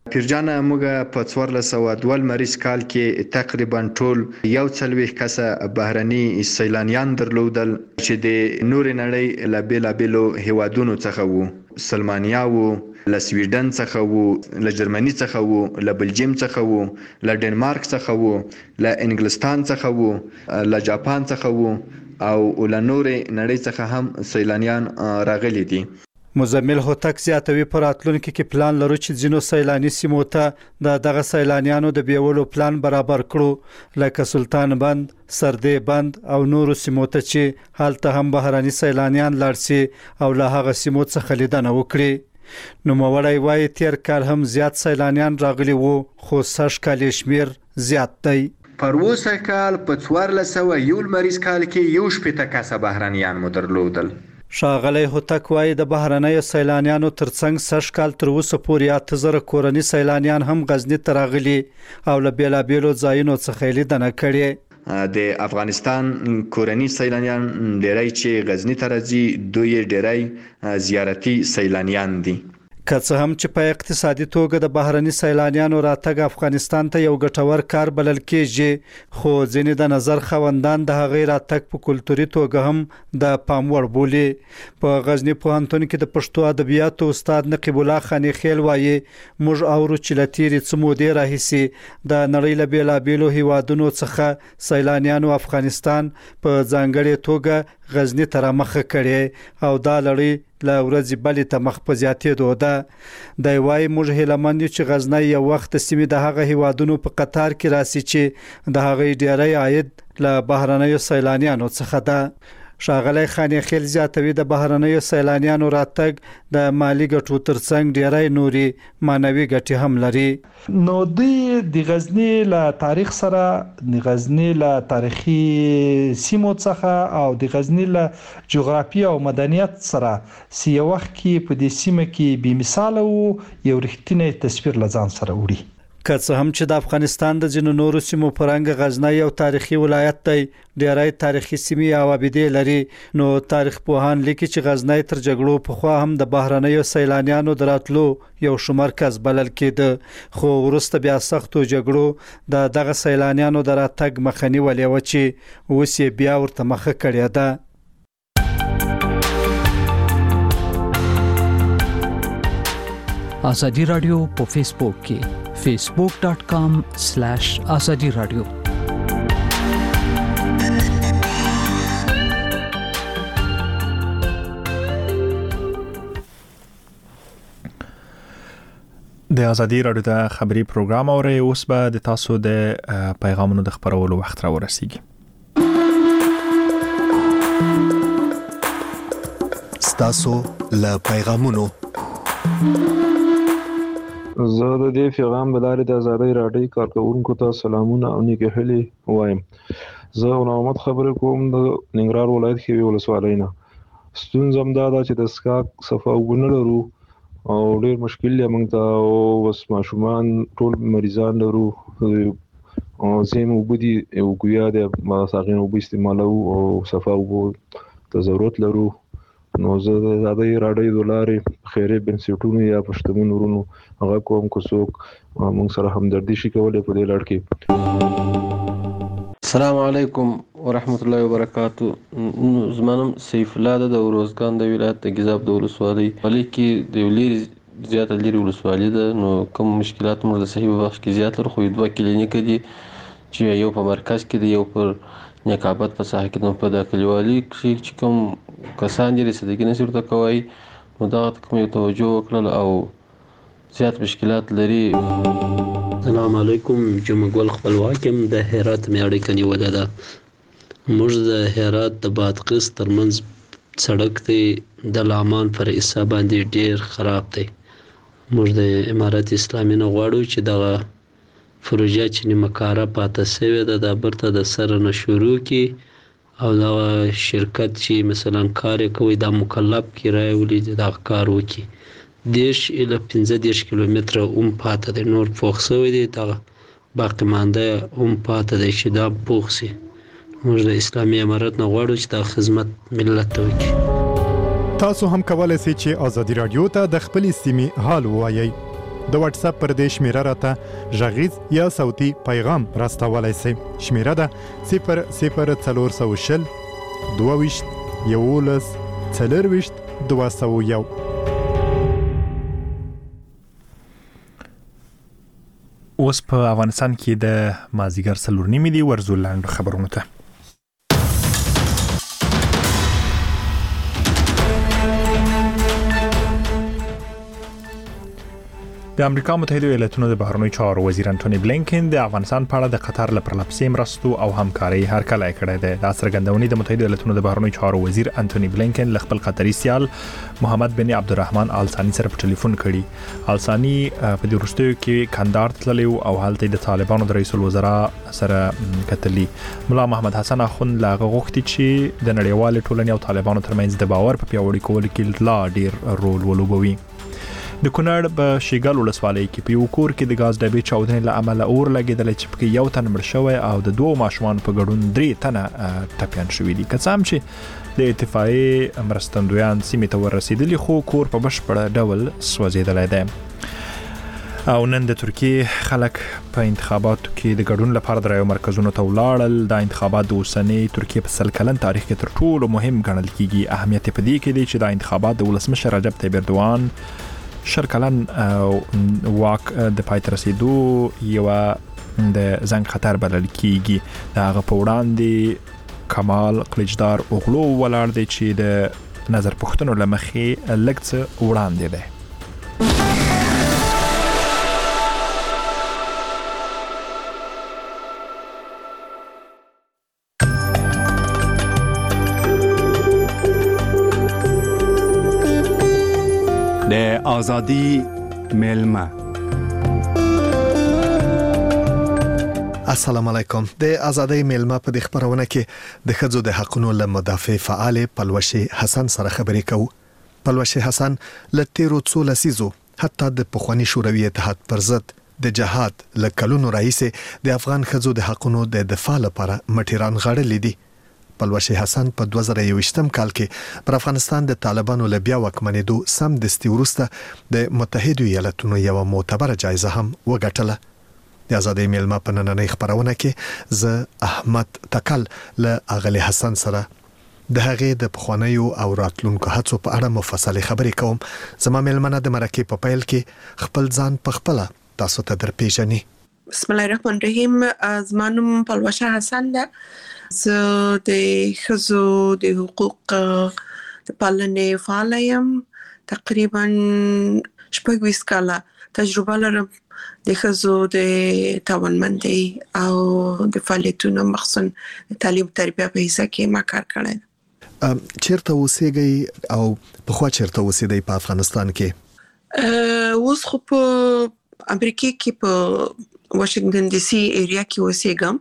پیرجان موږ په څوارلس سوه دوه لمریز کال کې تقریبا ټول یو څلوېښت کسه بهرني سیلانیان درلودل چې د نورې نړۍ له بېلابېلو هیوادونو څخه وو. سلمانیا وو، له سویډن څخه وو، له جرمني څخه وو، له بلجیم څخه وو، له ډنمارک څخه وو، له انګلستان څخه وو، له جاپان څخه وو او له نورې نړۍ څخه هم سیلانیان راغلي دي. مزمل هوتک زیاتوي پر راتلونکي کې پلان لرو چې ځینو سیلاني سیمو ته د دغه سیلانیانو د بیولو پلان برابر کړو لکه سلطان بند، سردې بند او نورو سیمو ته چې هلته هم بهراني سیلانیان لاړ شي او له هغه سیمو څخه لیدنه وکړي. نوموړی وایي تیر کال هم زیات سیلانیان راغلي وو خو سږ کال شمیر زیات دی. پر اوسه کال په څوارلس سوه یو لمریز کال کې یو شپېته کسه بهرنیان مو درلودل. ښاغلی هوتک وایي د بهرنیو سیلانیانو ترڅنګ سږ کال تر اوسه پورې اته زره کورني سیلانیان هم غزني ته راغلي او له بېلابېلو ځایونو څخه لیدنه کړې. د افغانستان کورني سیلانیان ډېری چې غزني ته راځي دوی ډېری زیارتي سیلانیان دي. که څه هم چې په اقتصادي توګه د بهرني سیلانیانو راتګ افغانستان ته یو ګټور کار بلل کېږي خو ځینې د نظر خوندان د هغې راتګ په کلتوري توګه هم د پام وړ بولي. په غزني پوهنتون کې د پښتو ادبیاتو استاد نقیب الله خانی خیل وایي موږ اورو چې له تېرې څه مودې راهیسې د نړۍ له بېلابېلو هیوادونو څخه سیلانیانو افغانستان په ځانګړې توګه غزني ته رامخه کړې او دا لړۍ له ورځې بلې ته مخ په زیاتېدو ده. دی وایي موږ هیلهمند یو چې غزنی یو وخت د سیمې د هغه هیوادونو په قطار کې راسي چې د هغې ډېری عاید له بهرنیو سیلانیانو څخه ده. ښاغلی خانی خیل زیاتوي د بهرنیو سیلانیانو راتګ د مالی ګټو ترڅنګ ډېری نوري معنوي ګټې هم لري. نو دوی د غزنی له تاریخ سره د غزنی له تاریخي سیمو څخه او د غزنی له جغرافي او مدنیت سره سی وخت کې په دې سیمه کې بې مثاله وو یو رښتینی تصویر لزان سره وړي. که څه هم چې د افغانستان د ځینو نورو سیمو پرنګ غزنی یو تاریخي ولایت دی ډېری تاریخي سیمې او ابیدې لري نو تاریخ پوهان لیکي چې غزنی تر جګړو پخوا هم د بهرنیو سیلانیانو د راتلو یو ښه مرکز بلل کېده خو وروسته بیا سختو جګړو د دغه سیلانیانو د راتګ مخه نیولې وه چې اوس یې بیا ورته مخه کړې ده. آزادی رادیو په فیسبوک کې facebook dot com slash azadi radio. د ازادي رادیو د خبري پروګرام اوري اوس به د تاسو د پیغامونو د خبرولو وخت را ورسیږي. ستاسو له پیغامونو زه د دې پیغام بلاره د ازادي رادیو کارکونکو ته سلامونه او نیکه هلي وایم. زه محمد خبر کوم د ننګرهار ولایت کې ولسوالۍ نه. ستونزه هم دا ده چې د اسکاک صفه وګڼل لرو او ډېر مشکل دی موږ ته او بس ماشومان ټول مریضان لرو او زم وبدي او ګویا د ما ساغین وب استعمالو او صفه وب ته ضرورت لرو. نو زه د ازادي رادیو دلارې خیري بنسټونو یا پښتون ورونو هغه کوم کو څوک موږ سره همدردي شي کولای په دې لړ کې. السلام علیکم ورحمت الله وبرکاتو. زمانم سیف الله د روزګان د ولایت د گزاب د ولسوالۍ ولې کې د لری زیات لري ولسوالۍ ده نو کوم مشکلات موږ د صحیح وخت کې زیات لرو خو دوه کلینیک دي چې یو په مرکز کې دی یو پر نقابت په ساحه کې نو په د کلیوالي کې چې کوم کسان دي رسیدګي نه سره کوي نو دا کوم توجه وکړل او زیات مشکلات لري. السلام علیکم جمعګل خپلواکم د هرات میاړي کني ولاده. موږ د هرات د بادغیس ترمنځ سړک ته د لامان پر حساب باندې ډیر خراب دی. موږ د امارات اسلامي نه غواړو چې دغه پروژه چې نیمه کاره پاته سوې ده د برته د سره نه شروع کی او دا شرکت چې مثلا کار کوي دا مکلف کرای ولې دا کار وکي. دیش اله پنځه دیش کیلومتره اوم پاته دی نور پوخ سوی دی دا باقی مانده اوم پاته دی چې دا پوخ سي. موږ د اسلامي امارات نه غواړو چې دا خدمت ملت ته وکړي. تاسو هم کولای شئ چې ازادي رادیو ته د خپل سیمې حال وایي. د واتس اپ پر دې شمیره راته ژغیز یا صوتي پیغام راستولای شئ. شمیره ده صفر صفر څلور سوه شل دوه ویشت یولس څلرویشت دوه سوه یو. اوس په افغانستان کې د مازیګر څلور نیمې دي. ورزو لاندو خبرونه ته. د امریکا متحده ایالاتونو د بهرنیو چارو وزیر انټونی بلینکن د افغانستان په اړه د قطر له پرلپسې مرستو او همکارۍ هرکلی کړی دی. دا څرګندونې د متحده ایالاتونو د بهرنیو چارو وزیر انټونی بلینکن له خپل قطري سیال محمد بن عبدالرحمن آل ثاني سره په ټلیفون کړي. آل ثاني په دې وروستیو کې کندهار تللی او هلته د طالبانو د رئیس الوزرا سره کتلي. ملا محمد حسن اخوند لا غوښتي چې د نړیوال ټولنې او طالبانو ترمنځ د باور په پیاوړي کولو کې لا ډیر رول ولوبوي. د کونړ په شیګل ولسوالۍ کې په یو کور کې د غاز ډبې چاودنې له امله اور لګېدل چې پکې یو تن مړ شوی او د دوه ماشومان په ګډون درې تنه ټپیان شوي دي. که څه هم چې د اتفاقي مرستندویان سیمې ته ورسېدلي خو کور په بشپړ ډول سوځېدلی دی. او نن د ترکیې خلک په انتخاباتو کې د ګډون لپاره د رایو مرکزونو ته ولاړل. دا انتخابات د اوسنۍ ترکیې په سل کلن تاریخ کې تر ټولو مهم ګڼل کیږي. اهمیت یې په دې کې دی چې دا انتخابات د ولسمشر رجب طیب اردوغان شل کلن واک د پای ته رسیدو یو د زنګ خطر بلل کیږي. د هغه په وړاندې کمال قلیچدار اوغلو ولاړ دی چې د نظر پوښتنو له مخې لږ څه وړاندې دی. د ازادي میلمه. السلام علیکم. د ازادي میلمه په د خبرونه کې د ښځو د حقوقو له مدافع فعال پلوشي حسن سره خبرې کوو. پلوشي حسن له تیرو څو لسیزو حتی د پخوانی شوروي اتحاد پر ضد د جهاد له کلونو راهیسې د افغان ښځو د حقوقو د دفاع لپاره مټیران غړلې دي. پلوشي حسن په دوه زره یوویشتم کال کې پر افغانستان د طالبانو له بیا واکمنېدو سم دستي وروسته د متحده ایالاتونو یو معتبره جایزه هم وګټله. د ازادي میلمه په نننۍ خبرونه کې زه احمد تکل له اغلی حسن سره د هغې د پخوانیو او راتلونکو هڅو په اړه مفصل خبرې کوم. زما میلمنه د مرکې په پیل کې خپل ځان په خپل تاسو ته درپېژني. بسم الله الرحمن الرحیم. زما نوم پلوشه حسن ده. زه د ښځو د حقوق د پالنې فعال یم. تقریبا شپږ ویشت کاله تجربه لرم د ښځو د توانمندۍ او د فعالیتونو مخصوصا د تعلیم تربیه په حصه کې ما کار کړی. چیرته اوسېږئ او پخوا چیرته اوسېدئ په افغانستان کې؟ اوس خو په امریکا کې په واشنگټن ډي سي ایریا کې اوسېږم.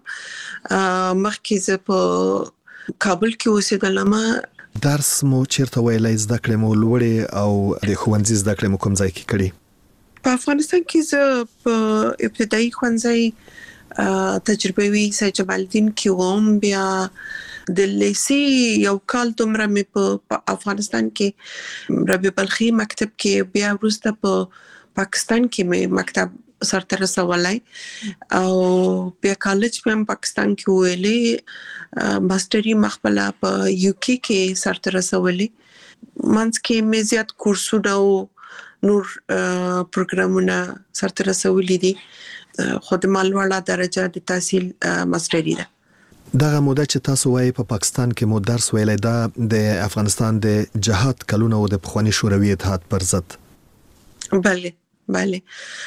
مخکې زه په کابل کې اوسېدلم. درس مو چیرته ویلای، زده کړې مو لوړې او د ښوونځي زده کړې مو کوم ځای کې کړې؟ په افغانستان کې زه په ابتدایي ښوونځي تجربوي سید جمال الدین کې وم. بیا د لیسي یو کال دومره مې په افغانستان کې ربیع بلخي مکتب کې، بیا وروسته په پاکستان کې مې مکتب سرته رسولای او بیا کالج په پاکستان کې ویلې. ماستری مخبله په یو کې کې سرته رسولې. منځ کې مې زیات کورسونه او نور پروګرامونه سرته رسولې دي. خو د مالوړه درجه د تحصیل ماستری ده. دغه موده چې تاسو وایي په پاکستان کې مو درس ویلې، دا د افغانستان د جهاد کلونه او د پخوانی شوروي اتحاد پر ضد؟ بله بله.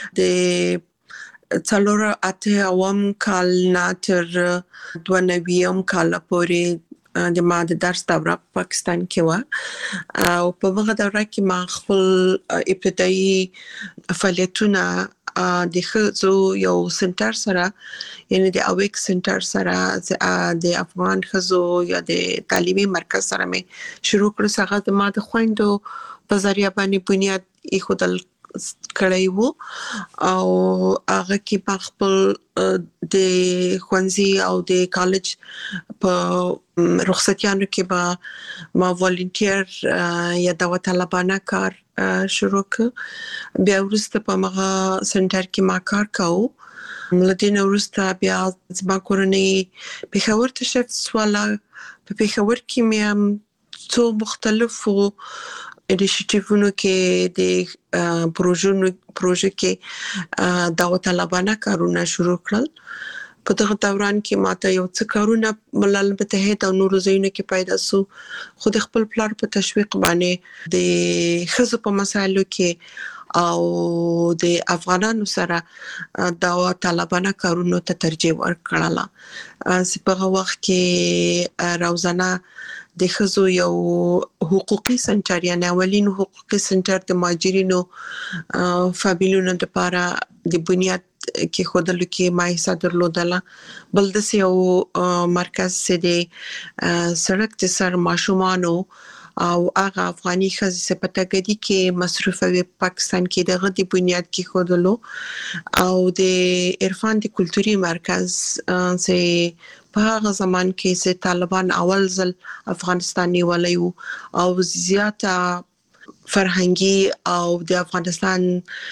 د څلور اته اوم کال نه تر دوه نویم کال پورې د ما د درس دوره پاکستان کې و او په هغه دوره کې ما خپل ابتدایي فعالیتونه د ښځو یو سنټر سره، یعنی د اویک سنټر سره د افغان ښځو یا د تعلیمي مرکز سره مې شروع کړو. هغه د ما د خويندو په ذریعہ باندې بنیاد ایښودل کړی وو او هغه کې په خپل د خوانزي او د کالج په رخصتیانو کې به ما والنټیر یا د طالبانه کار شروع ک بیا ورسته په مغه سنټر کې ما کار کاوه ملدین ورسته بیا زما کورنۍ پېښور ته شفت سواله په پېښور کې مې څو مختلفو انیشیټیوونو کې د پروژو پروژه کې د طالبانه کارونه شروع کړل په دغه دوران کې ماته یو څه کارونه ملل متحد او نورو ځایونو کې پیدا سو خو د خپل پلان په تشویق باندې د خزو په مسایلو کې او د افغانانو سره د طالبانه کارونو ته ترجیح ورکړله په وخت کې روزانه د خزو یو حقوقي سنټر یا اولین حقوقي سنټر د ماجرینو فامیلونو لپاره د بنیاد کې خودلو کې ما حصہ درلودله بل د یو مرکز سره د سړک د سر ماشومانو او هغه افغاني خزې سپټګدي کې مصرفوي پاکستان کې دغه د بنیاد کې خودلو او د عرفان د کلتوري مرکز سه په هغه زمان کې چې طالبان اول ځل افغانستان نیولیو او زیاته فرهنګي او د افغانستان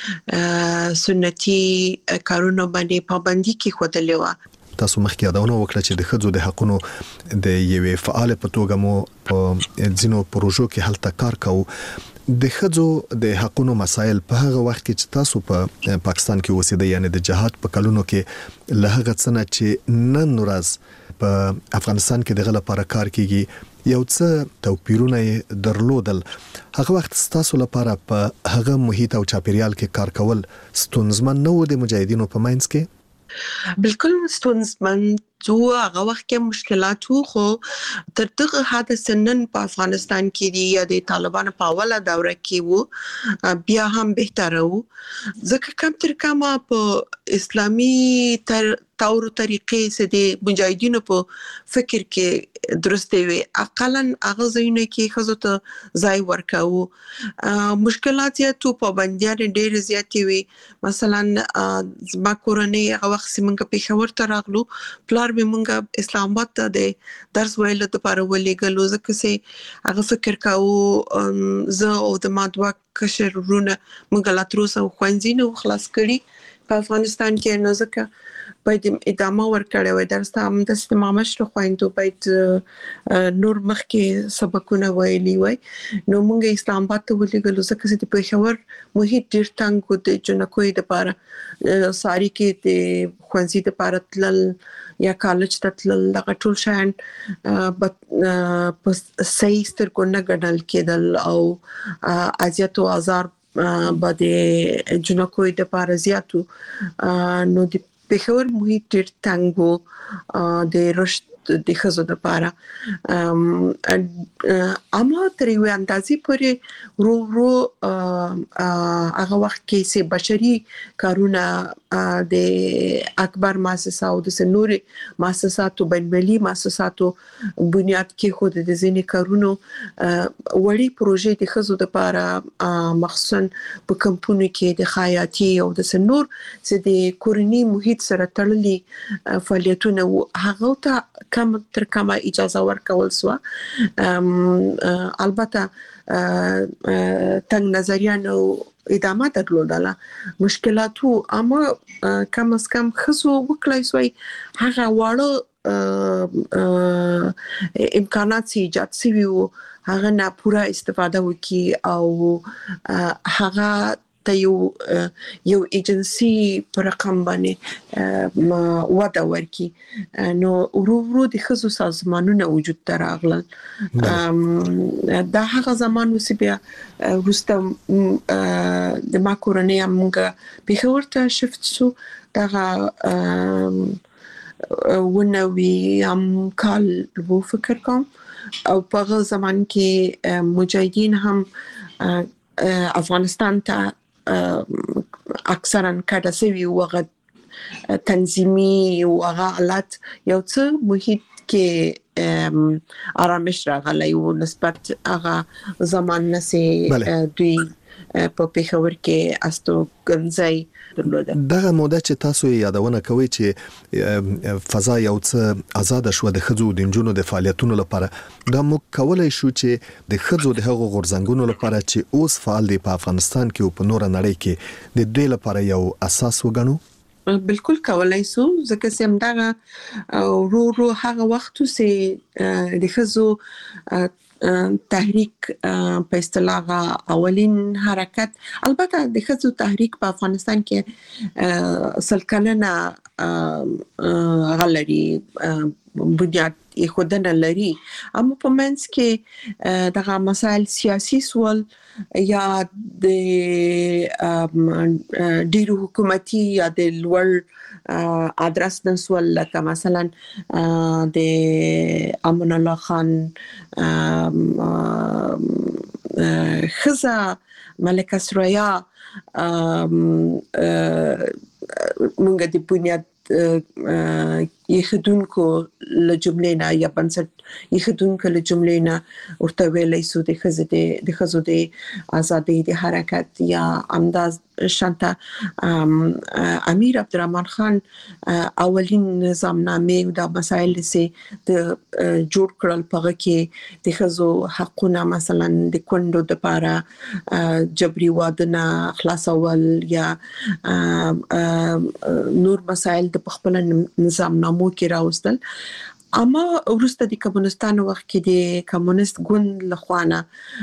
سنتي کارونه باندې پابندي کې خودلې و تاسو مخکې یادونه وکړه چې د خځو د حقونو د یوې فعال په توګه مو په ځینو پروژو کې هلته کار کوو د خځو د حقونو مسایل په هغه وخت کې چې تاسو په پاکستان کې اوسېده یعنی د جهاد په کلونو کې له هغه څه نه چې نن ورځ په افغانستان کې دغه لپاره کار کیږي یو څه توپیرونه درلودل هغه وخت تاسو لپاره په هغه محیط او چاپیریال کې کار کول ستونزمن نه و د مجاهدینو په منځ کې بالکل ستونزمن جو هغه وخت کې مشکلات وو خو تر دغه حادث نن په افغانستان کې دی یا د طالبانو په اوله دوره کې وو بیا هم بهتره وو ځکه کم تر کمه په اسلامي تر تور طریقې سره د مجاهدینو په فکر کې درسته وي اقلا هغه ځینې کې خزو ته ځای ورکاو مشکلات یا تو پابندیان ډېر زیاتې وي مثلا ما کورنۍ هغه وخت سیمنګ په خبر ته راغلو پلار به مونږه اسلام آباد ته د درس ویل لپاره ولېګلو ځکه چې هغه فکر کاوه زه او د ما دوا کشرونه مونږ لا تر اوسه خوانځینو خلاص کړي په افغانستان کې نو ځکه باید ادامه ورکړې وای درس ته هم د استمامه شو خويندو باید نور مخکې سبقونه ویلي وای نو مونږ اسلام آباد ته ولېګلو ځکه چې په خبر محیط ډیر تنګ د جنکوې لپاره ساری کې د خوانځي لپاره تل یا کالج ته تل دغه ټول شان په صحیح سترګو نه ګڼل کېدل او اذیت او آزار باندې جنکوې لپاره زیاتو نو د پېښور محیط ډېر تنګ د رشد د خزو د لپاره اما تر یو اندازې پورې رو رو هغه وخت کې سي بشري کارونه د اکبر مؤسسه او د سنوري مؤسساتو بین‌المللي مؤسساتو بنیاد کې خود د ځینې کارونو وړي پروژې د خزو د لپاره مخصوصا په کمپونو کې د خیاطي او د سنور چې د کورنۍ محیط سره تړلي فعالیتونه هغه ته کم تر کومه اجازه ورکول سو البته تنگ نظریانو ادامه درلودله مشکلاتو اما کم از کم خصو وکړای سوی هغه واړه امکانات چې ایجاد شوي وو هغه نه پوره استفاده وکي او هغه ته یو یو ایجنسی پر رقم باندې ودا ورکی نو ورو ورو د خصوص سازمانونه وجود تراغلل دا هغه زمان وسی بیا ورسته د ما کورنۍ موږ په خورته شفت شو دا ونوي هم کال وو فکر کوم او په زمان کې مجاهدین هم افغانستان ته اکثرا کډه سوي وغه تنظیمي او هغه حالت یو څه محیط کې آرامش راغلی او نسبت هغه زمان نه سي دوی په پیښور کې استوګنځي درلوده. دغه موده چې تاسو یادونه کوي چې فضا یو څه آزاد شو د خځو د جنونو د فعالیتونو لپاره، دا موږ کولای شو چې د خځو د هغو غورځنګونو لپاره چې اوس فعال دي په افغانستان کې او په نور نړۍ کې د دوی لپاره یو اساس وګڼو؟ بالکل کولای سو، ځکه چې همدغه ورو ورو هغه وخت چې د ښځو تحریک په اصطلاح اولین حرکت، البته د ښځو تحریک په افغانستان کې سل کلنه غلري بنیاد خودنه لري، اما په منځ کې دغه مسائل سیاسي سوال یا د ډیرو حکومتي یا د لوړ ادرس د سوال، لکه مثلا د امان الله خان خزه ملکه سریا مونږ د بنیاد یخدونکو له جملې نه یا بنسټ یخدونکو له جملې نه ورته ویلای سو د خزه د خزو د ازادۍ د حرکت یا امداز شانته امیر عبدالرحمن خان اولین نظام نامه او د مسایل سي د جوړ کړل په کې د خزو حقونه، مثلا د کندو د لپاره جبري وادونه خلاصول یا نور مسایل د خپل نظام نامو کې راوستل. اما ورسته د کمونستانو وخت کې د کمونست ګوند لخوانه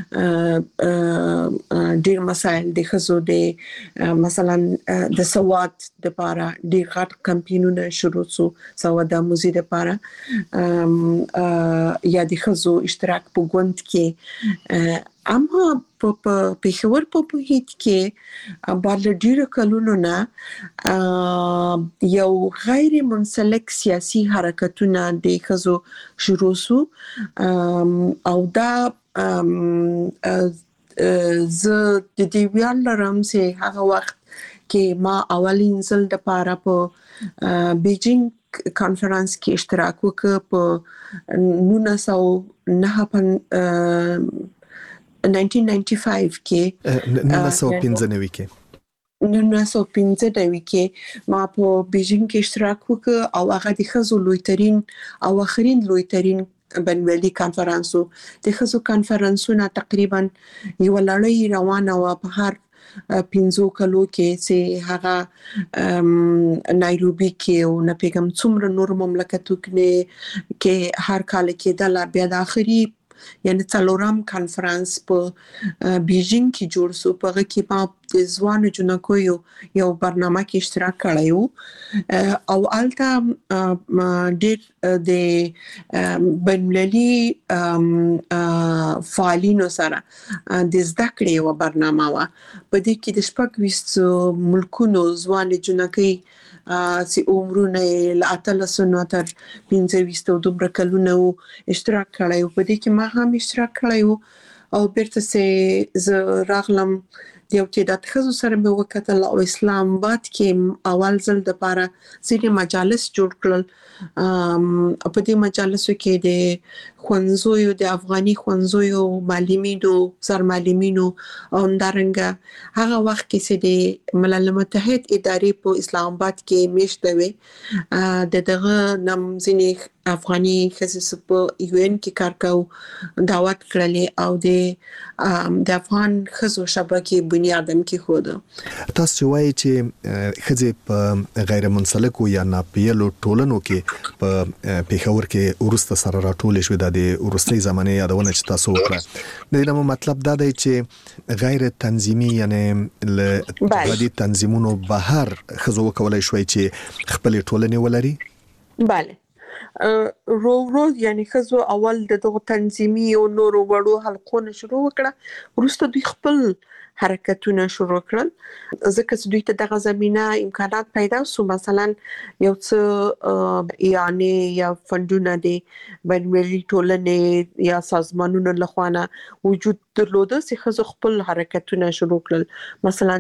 ډیر مسایل د خزو د مثلا د سواد د لپاره ډیر غټ کمپاینونه شروع شو، سواد آموزي د لپاره یا د خزو اشتراک په ګوند کې. اما په پیښور په محیط کې بعد ډیرو کلونو نه یو غیر منسلک سیاسي حرکتونه د خزو شروع شو، او دا زه د دې ویل لرم چې هغه وخت کې ما اولین ځل د پاره په بیجینګ کانفرنس کې اشتراک وکړ په نولس سوه نهه پنځه نولس سوه پنځه کې نولس سوه پنځه نوي کې نولس سوه پنځه نوي کې ما په بیجینګ کې اشتراک وکړ، او هغه د خزو لویترین او اخرین لویترین بین‌المللي کانفرنسو د خزو کانفرنسونه تقریبا یو لړۍ روانه و په هر پنځو کلو کې چې هغه نایروبي کې او نه پیغام څومره نور مملکتو کې هر کال کې د بیا د اخري یعنی څلورم کانفرنس په بیجینګ کې جوړ شو، په هغه کې ما د ځوانو جنکو یو برنامه کې اشتراک کړی و، او البته ډېر د بین‌المللي فعالینو سره د زده کړې یو برنامه وه، په دې کې د شپږ ویشت ملکونو ځوانې جنکۍ چې عمرونه له اتلسو نه تر پنځه ویشت دومره کلونه اشتراک کړی و. په دې کې ما هم اشتراک کړی و، او بیرته چې زه راغلم د یو تعداد ښځو سره مې وکتل، او اسلام آباد کې اول ځل د پاره ځینې مجالس جوړ کړل. په دې مجالسو کې د ښوونځیو د افغاني ښوونځیو معلمینو، سرمعلمینو، او همدارنګه هغه وخت کې چې د ملل متحد ادارې په اسلام آباد کې میشته وې، د دغه نم ځینې افغاني ښځې په یو ان کې کار کوي دعوت کړلې، او د د افغان ښځو شبکې بنیاد هم کېښوده. تاسو وایي چې ښځې په غیر منسلکو یا ناپیلو ټولنو کې په پیښور کې ورسته سره راټول شوې، د ورستۍ زمانه یادونه چې تاسو وکړه. د دې مطلب دا دی چې غیر تنظیمي یعنی له عادي تنظیمونو بهر ښځو وکولای شوی چې خپل ټولنې ولري. بله رو رو یعنی خزو اول د دغه تنظیمي او نورو وړو حلقونه شروع وکړه، ورسته دوی خپل حرکتونه شروع کړل، ځکه چې دوی ته دغه زمينه امکانات پیدا شو. مثلا یو څه یعنی یا فندونه دي بین‌المللي ټولنې یا سازمانونو لخوانه وجود درلوده چې خزو خپل حرکتونه شروع کړل. مثلا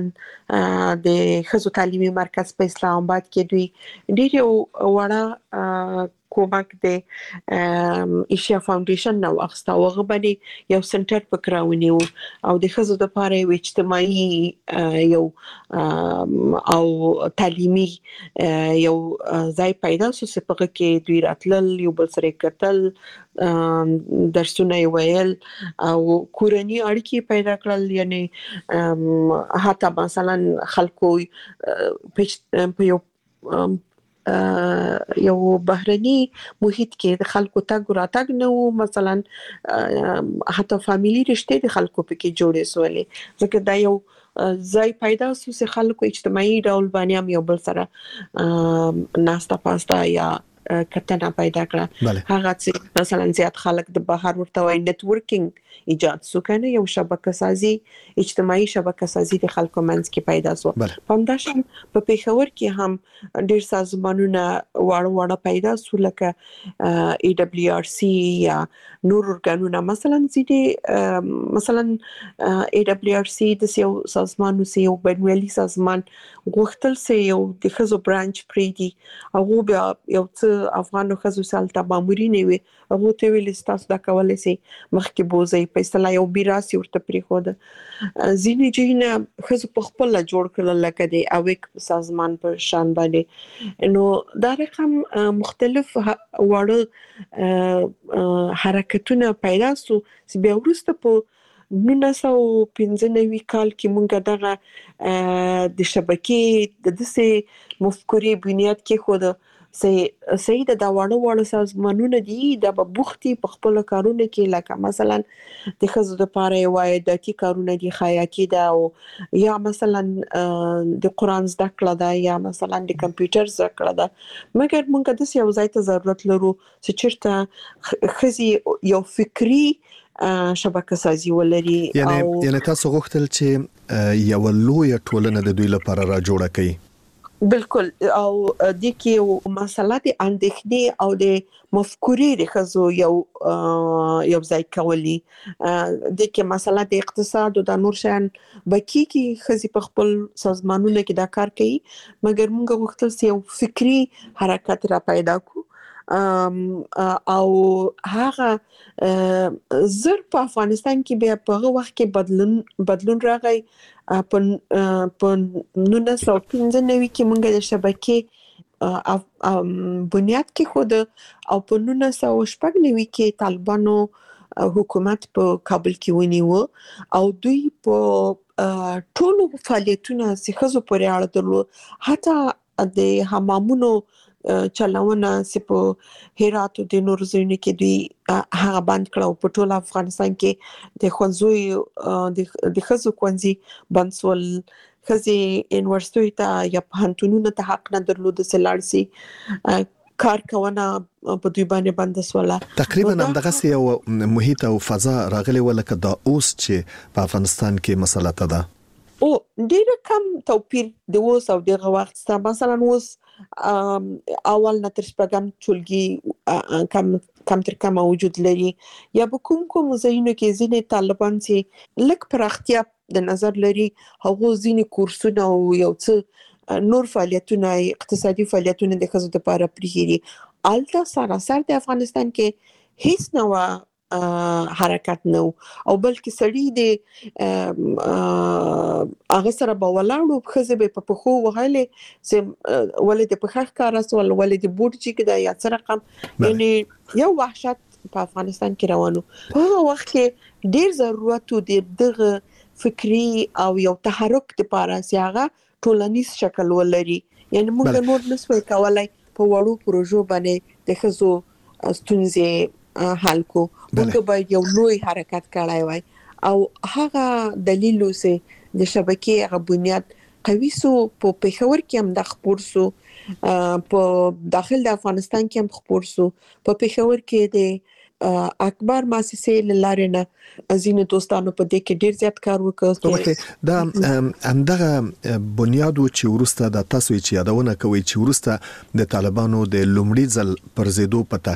د خزو تعلیمي مرکز په اسلام آباد کې دوی ډېر وړه کومک د ایشیا فاونډیشن نو اخستا وغه باندې یو سنټر پکراونی او د خزو د پاره یو اجتماعي یو او تعلیمي یو ځای پیدا شو چې په کې دوی راتلل یو بل سره کتل درسونه ویل او کورنی اړیکې پیدا کړل یعنی حتی مثلا خلکو په یو یو بهرني محیط کې د خلکو تاګ راتګ نو مثلا حتی فاميلي رشتې د خلکو په کې جوړې سولې ځکه دا یو ځای پیدا شو چې خلکو اجتماعي ډول باندې هم یو بل سره ناستا پاستا یا کتنه پیدا کړه هغه چې مثلا زیات خلک د بهر ورته وای نتورکینګ ایجاد سو کنه یو شبکه سازي اجتماعي شبکه سازي د خلکو منځ کې پیدا سو فاونډیشن په پیښور کې هم ډیر سازمانونه وړ وړ پیدا سو لکه ای دبليو ار سی یا نور ورګانونه مثلا زیدي مثلا ای دبليو ار سی د یو سازمان نو یو بنوالي سازمان غوښتل سي یو د خزو برانچ پریدي او بیا یو څه افغانو خزو سالته مامورین وي هغه ته ویل تاسو دا کولای شي مخکې بوزي په اصطلاح یو بیراسي ورته پری خو ده ځینې جینه خزو په خپل جوړ کړل لکه د اویک سازمان په شان باندې نو دا رقم مختلف وړ حرکتونه پیدا سو چې بیا ورسته په نولس سوه پنځه نوي کال کې مونږ دغه د شبکې د دسه مفکورې بنیاد کې خو د سید د واړو واړو سازمانونو دي د بوختي په خپل کارونه کې لکه مثلا د خزو د پاره وای د تی کارونه دي خیاطي دا او یا مثلا د قران زده کړه دا یا مثلا د کمپیوټر زده کړه دا مګر مونږ د یو ځای ته ضرورت لرو چې چیرته خزي یو فکری شبکه سازي ولري یعنی یعنی تاسو غوښتل چې یو لوی ټولنه د دوی لپاره را جوړه کړي بالکل او د کې مسله د اندېښنې او د مفکورې د خزو یو یو ځای کولی د کې مسله د اقتصاد او د نور شان بکی کې خزي په خپل سازمانونو کې دا کار کوي مګر موږ غوښتل چې یو فکری حرکت را پیدا کو او هغه زر په افغانستان کې بیا په وخت کې بدلون بدلون راغی په په نولس سوه پنځه نوي کې موږ د شبکې بنیاد کې خود او په نولس سوه شپږ نوي کې طالبانو حکومت په کابل کې ونیو او دوی په ټولو فعالیتونو چې خزو پورې اړه درلود حتی د حمامونو چلاونه سپو هرات د نور زینو کې دوی هغه بند کړو په ټول افغانستان کې د خنزوي د خزو کونزي بنسول خزي یونیورسيټي ته یا پهنټونونو ته حق نه درلود سلارسي کار کوونه په دوی باندې بندسوله تقریبا هم دغه یو محیط او فضا راغلی ولکه دا اوس چې په افغانستان کې مسله ده او ډیر کم توپیر د اوس او دغه وخت سره مثلا اوس اول نه تر شپږم ټولګي کم کم تر کم موجود لري یا به کوم کوم ځایونو کې ځینې طالبان چې لک پراختیا د نظر لري هغه ځینې کورسونه او یو څه نور فعالیتونه اقتصادي فعالیتونه د خزو لپاره پریږي الته سراسر د افغانستان کې هیڅ نو حرکت نو او بلکې سړی د هغه سره به ولاړو خزه به په پخو وغاله چې ولې د پخخ کار اسول ولې د بورجی کې د یا څه رقم یعنی یو وحشت په افغانستان کې روانو په وخت کې ډیر ضرورت دی دغه فکری او یو تحرک لپاره سیاغه ټولنیز شکل ولري یعنی موږ نور نسوي کولای په وړو پروژو باندې د خزو ستونزې حل کو موږ باید یو لوی حرکت کړای وای او هغه دلیل اوسه د شبکې هغه بنیاد قوي سو په پیښور کې هم د خبر سو په داخل د افغانستان کې هم خبر سو په پیښور کې د اکبر مؤسسې لارنه ازینه دوستانو په دې کې ډیر زیات کار وکړ دا همدغه بنیاد چې ورسته د تاسو چې یادونه کوي چې ورسته د طالبانو د لومړي ځل پر زیدو په تعقیب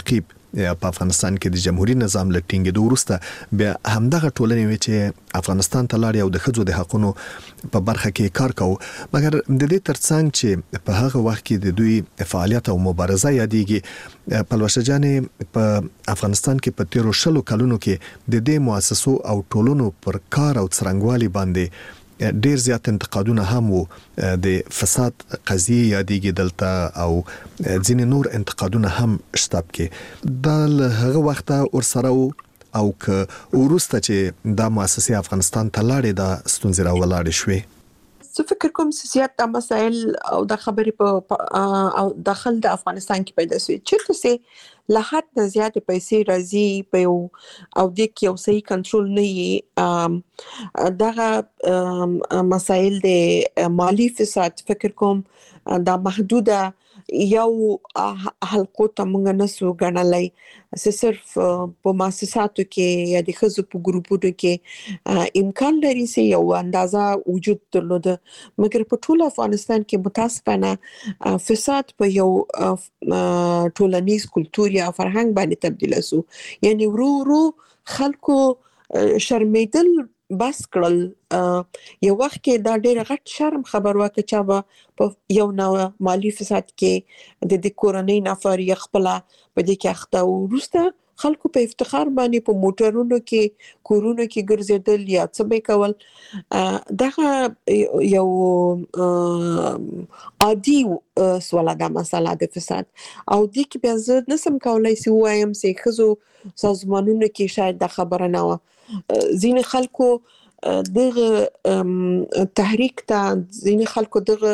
په افغانستان کې د جمهوریت نظام له ټینګېدو وروسته بیا همدغه ټولنې وې چې افغانستان ته لاړې او د ښځو د حقونو په برخه کې کار کوو، مګر د دې ترڅنګ چې په هغه وخت کې د دوی فعالیت او مبارزه یادېږي، پلوشه جانې په افغانستان کې په تیرو شلو کلونو کې د دې مؤسسو او ټولنو پر کار او څرنګوالي باندې ډیر زیات انتقادونه هم وو، د فساد قضیه یادېږي دلته او ځینې نور انتقادونه هم شته کې. دا له هغه وخته ورسره وو او که وروسته چې دا مؤسسې افغانستان ته لاړې دا ستونزې راولاړې شوې. زه فکر کوم چې زیات د مسایل او د خبرې په او داخل د افغانستان کې پیدا شوی چې څه له حد نه زیات پیسې راځي په یو او د کې یو صحیح کنټرول نه یي. دغه مسایل د مالی فساد فکر کوم دا محدوده یو حلقو ته موږ نسو غنلای، چې صرف په مؤسساتو کې یا د ښځو په ګروپونو کې امکان لري چې یو اندازه وجود درلوده، مګر په ټول افغانستان کې متاسفانه فساد په یو ټولنیز کلتور یا فرهنګ باندې تبدیل شو. یعنی ورو ورو خلکو شرمیدل بس کړل. یو وخت کې دا ډېر غټ شرم خبر واکه چې به په یو نو مالی فساد کې د دې کورنۍ نفر یا خپل په دې کې اخته او وروسته خلکو په افتخار باندې په موټرونو کې کورونو کې ګرځیدل یا څه به کول. دغه یو عادي سواله د مسله د فساد او د کې بیا زه نسم کولای سی وایم چې خزو سازمانونو کې شاید د خبره نه و. ځینې خلکو دغه تحریک ته ځینې خلکو دغه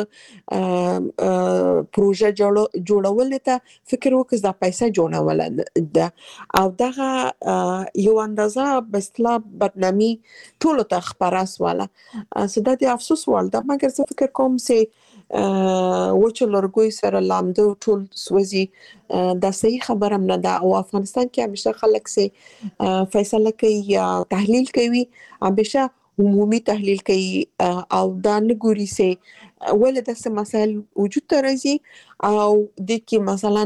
پروژه جوړول ته فکر وکړ دا پیسې جوړول ده او دغه یو اندازه بسلا بدنامي ټول ته خبره سواله. سده د افسوس وال ده، مګر زه فکر کوم چې وچ لرګوي سره لامده ټول سوځي دا صحیح خبره نه ده. او افغانستان کې همیشه خلک سي فیصله کوي یا تحلیل کوي، همیشه عمومي تحلیل کوي او دا نه ګوري سي ولې داسې مسایل وجود ته راځي او د کې مثلا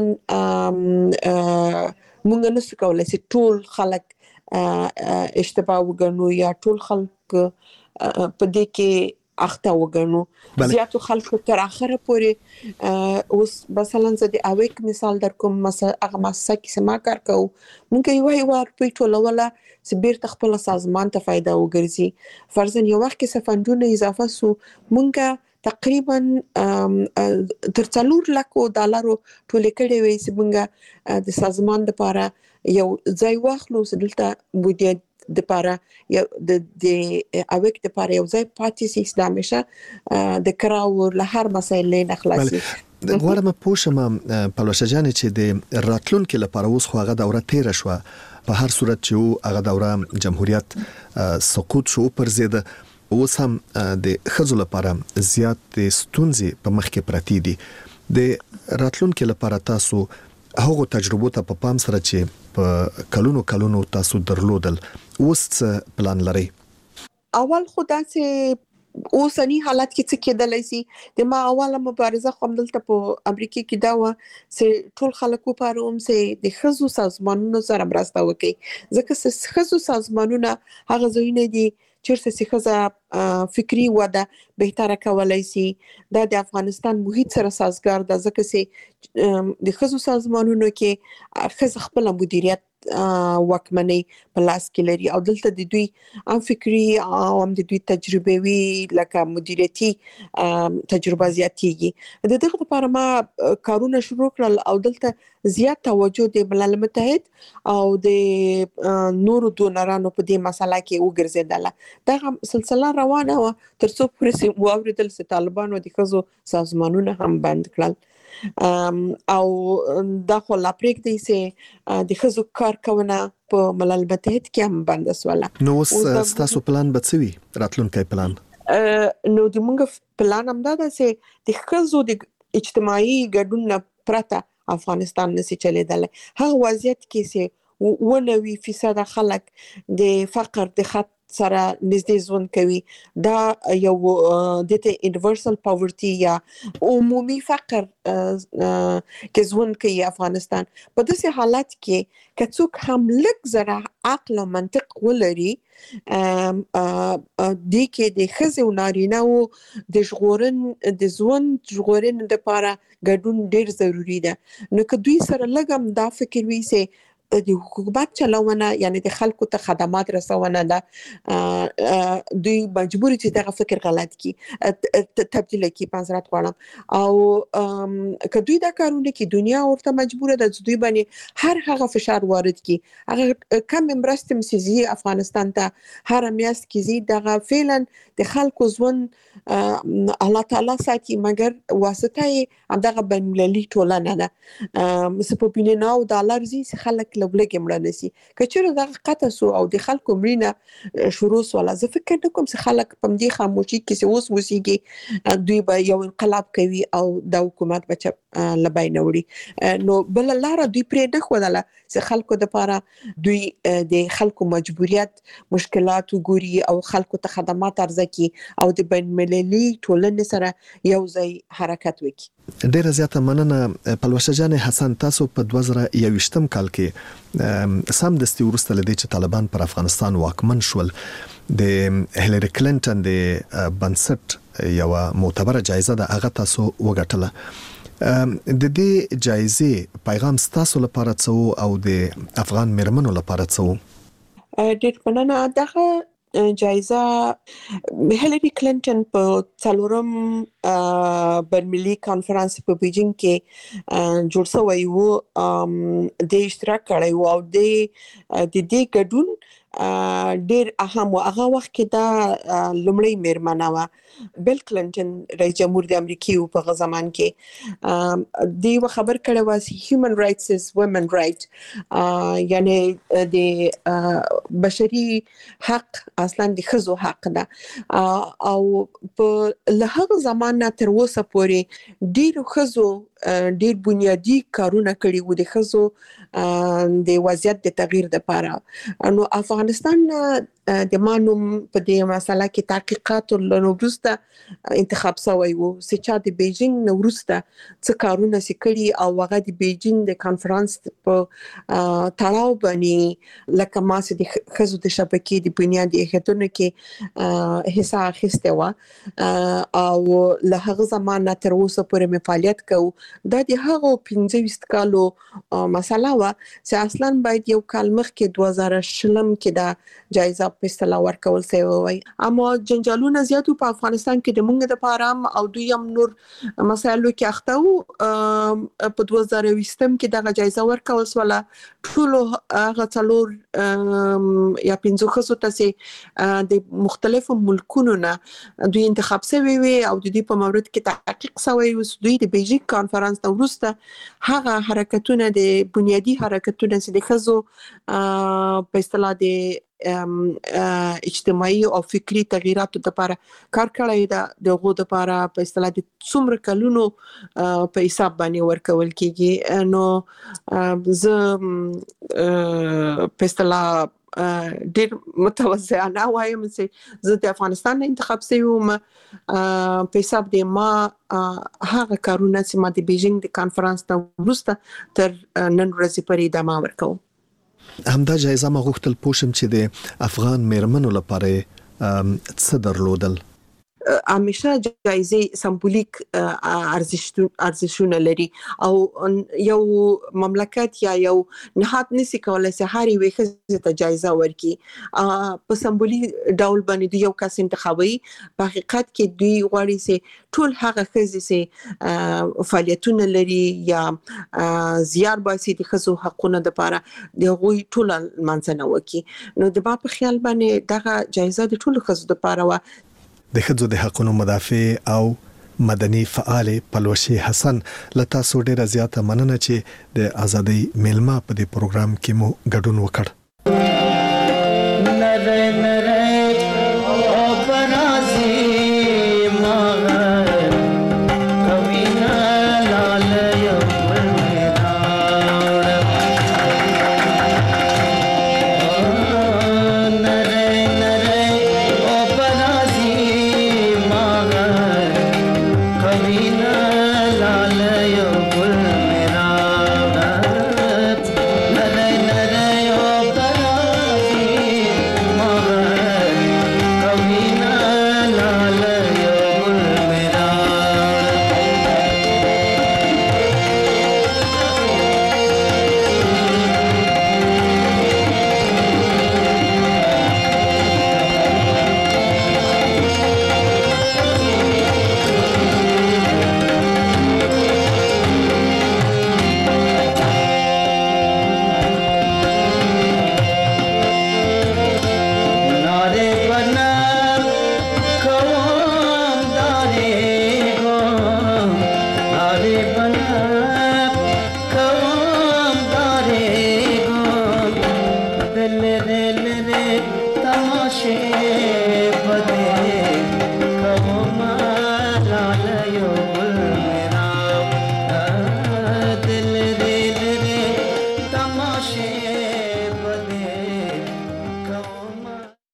مونږ نشو کولای چې ټول خلک اشتباه وګڼو یا ټول خلک په دې کې اخته وګڼو. زیاتو خلکو تر اخره پورې اوس مثلا زه د اویک مثال در کوم، مثلا هغه مؤسسه کې سما کار کوو، مونږ یو یو ور په ټولوله چې بیرته خپل سازمان ته فائدہ وګرځي. فرضاً یو وخت کې سفندونه اضافه سو، مونږ تقریبا تر څلور لکو ډالرو ټولې کړې وې چې مونږ د سازمان لپاره یو ځای واخلو چې دلته بودیه د لپاره یو د د اویک د لپاره یو ځای پاتې سي اسلامشه د کراو له هر مسایلې نه خلاصي. غواړم پوښتم پلوشه جانې چې د راتلونکو لپاره اوس خو هغه دوره تیر شو، په هر صورت چې هغه دوره جمهوریت سقوط شو پر زیاده، اوس هم د خزو لپاره زیات ستونزې په مخ کې پراتی دي. د راتلونکو لپاره تاسو هغه تجربه ته په پام سره چې په کلونو کلونو تاسو درلودل، اوس څه پلان لري؟ اول خدا چې اوسنی حالت کې څه کېدلای شي. د ما اوله مبارزه کوم دلته په امریکا کې دا و چې ټول خلکو پاره هم چې د خزو سازمانونو سره مرسته وکړي، ځکه چې خزو سازمانونه هغه ځایونه دي چیرته چې خزه فکری وده بهتره کولای شي. دا د افغانستان محیط سره سازگار ده، ځکه چې د خزو سازمانونو کې خزه خپل مدیریت وکمنۍ په لاس کې لري او دلته د دوی ام فکری او هم د دوی تجربه وی لکه مدیریتي تجربه زیاتېږي. د دغه لپاره ما کارونه شروع کړل او دلته زیات توجه د ملل متحد او د نورو دونرانو په دې مسله کې وګرځیدله. دغه سلسله روانه و تر څو پرې واوریدل چې طالبانو د خزو سازمانونه هم بند کړل او دا خو لا پرېږدي چې د خزو کارکونه په ملل متحد کې هم بند شوله. نو اوس تاسو پلان به څه وي راتلونکی پلان؟ نو د موږ پلان هم دا ده چې د خزو د اجتماعي ګډون نه پرته افغانستان نشي چلیدلی. هغه وضعیت کې چې ونوي فیصد خلک د فقر د خط سره نږدې ژوند کوي دا یو د ته یونیورسل پاورټي یا عمومي فقر کې ژوند کوي افغانستان په داسې حالت کې کڅوک هم لږ زره عقل او منطق ولري ام د کې د خزو نارینه او د ژغورن د ژوند ژغورن لپاره ګډون ډیر ضروری ده نو که دوی سره لګم دا فکر وي سي د حکومت چلونه یعنی د خلکو ته خدمات رسونه ده دوی مجبور دي دغه فکر غلط کی تبدیل کی پنځرات غواړم او که دوی دا کارونه کی دنیا ورته مجبور ده دوی باندې هر هغه فشار وارد کی هغه کم مرستم سيزي افغانستان ته هر میاس کی زی دغه فعلا د خلکو ژوند الله تعالی ساتي مګر واسطه دغه بنمللي ټولنه ده مسپوبینه او ډالر زی خلک لګ مړه نسی کچره دغه قطه سو او د خلکو مړینه شروع ولا زه فکر نکوم چې خلک په دې خاموشي کې څه اوس وسیږي دوی به یو انقلاب کوي او د حکومت بچ لبای نوړي نو بل لار دوی پرې نه خودله چې خلکو د لپاره دوی د خلکو مجبوریت مشکلات وګوري او خلکو ته خدمات ارزکي او د بین المللي ټولنې سره یو ځای حرکت وکړي ډیره زیاته مننه پلوشه جان حسن تاسو په دوه زره یوویشتم کال کې سم دستي ورسته لدی چې طالبان پر افغانستان واکمن شول د هیلری کلینټن د بنسټ یو معتبره جایزه ده هغه تاسو وګټله د دې جایزې پیغام تاسو لپاره څه او د افغان مرمنو لپاره څه ډیر مننه دغه جایزه هیلری کلینټن په څلورم بین‌المللي کانفرنس په بیجینګ کې جوړ شوی وو د اشتراک کړی وو او د دې ګډون ډیر اهم او هغه وخت کې دا لومړی میرمنه و بل کلینټن رئیس جمهور د امریکای په غو زمان کې دی و خبر کړی و هیومن رائټس از وومن رائټ یعنی د بشري حق اصلا د خزو حق ده او په لهغه زمانه تر اوسه پورې ډیر خزو ډیر بنیادی کارونه کړي وو د خزو د وضعیت د تغییر لپاره نو افغانستان د مانوم په دې مسله کې تحقیقات لنوبسته انتخاب شوی وو چې د بیجینګ نوروسته څه کارونه سکړي او هغه د بیجینګ د کانفرنس په تړاو باندې لکه ما چې د خزو د شبکې د بنیادی هدونه کې حصہ اخیسته و او له هغه زمانه تر اوسه پورې فعالیت کوي دا د هغه پنځه ویشت کالو مسله و چې اصلا باید یو کال مخکې دوه زره شلم کې دا جایزه په اصطلاح ورکول شوی وای اما جنجالونه زیاتو په افغانستان کې د مونږ د پاره او دوی هم نور مسایلو کې اخته وو په دوه زره ویشتم کې دا جایزه ورکول شوله ټول هغه څلور یا پنځه خصو ته د مختلفو ملکونو نه دوی انتخاب شوی وي او د دې په مورد کې تحقیق شوی و دوی د بیجینګ کانفرنس نو وروسته هغه حرکتونه د بنیادی حرکتونه چې د خزو په اصطلاح د اجتماعي او فکری تغیراتو لپاره کار کړی دا دغه لپاره په اصطلاح د څومره کلونو په حساب باندې ورکول کیږي نو زه په اصطلاح ډیر متوازنه وایم چې زه د افغانستان انتخاب شوم په حساب د ما هغه کارونه چې ما د بیجینګ د کانفرنس ته وروسته تر نن ورځې پورې ادامه ورکوم همدا جایزه ما غوښتل پوښم چې د افغان میرمنو لپاره څه درلودل همیشه جایزه سمبولیک ارزښتونه لري او یو مملکت یا یو نهاد نسی کولای چې هر یو خزه ته جایزه ورکړي په سمبولیک ډول باندې یو کس انتخابي په حقیقت کې دوی غواړي چې ټول هغه خزه چې فعالیتونه لري یا زیار باسي د خزو حقوقونه لپاره د غوي ټول منځنه وکي نو د با په خیال باندې دغه جایزه د ټول خزو لپاره و د خځو د حقوقو مدافع او مدني فعال پلوشي حسن لتا سو ډیره زیاته مننه چې د ازادي میلمه په دې پروګرام کې مو ګډون وکړ نره تماشې بدې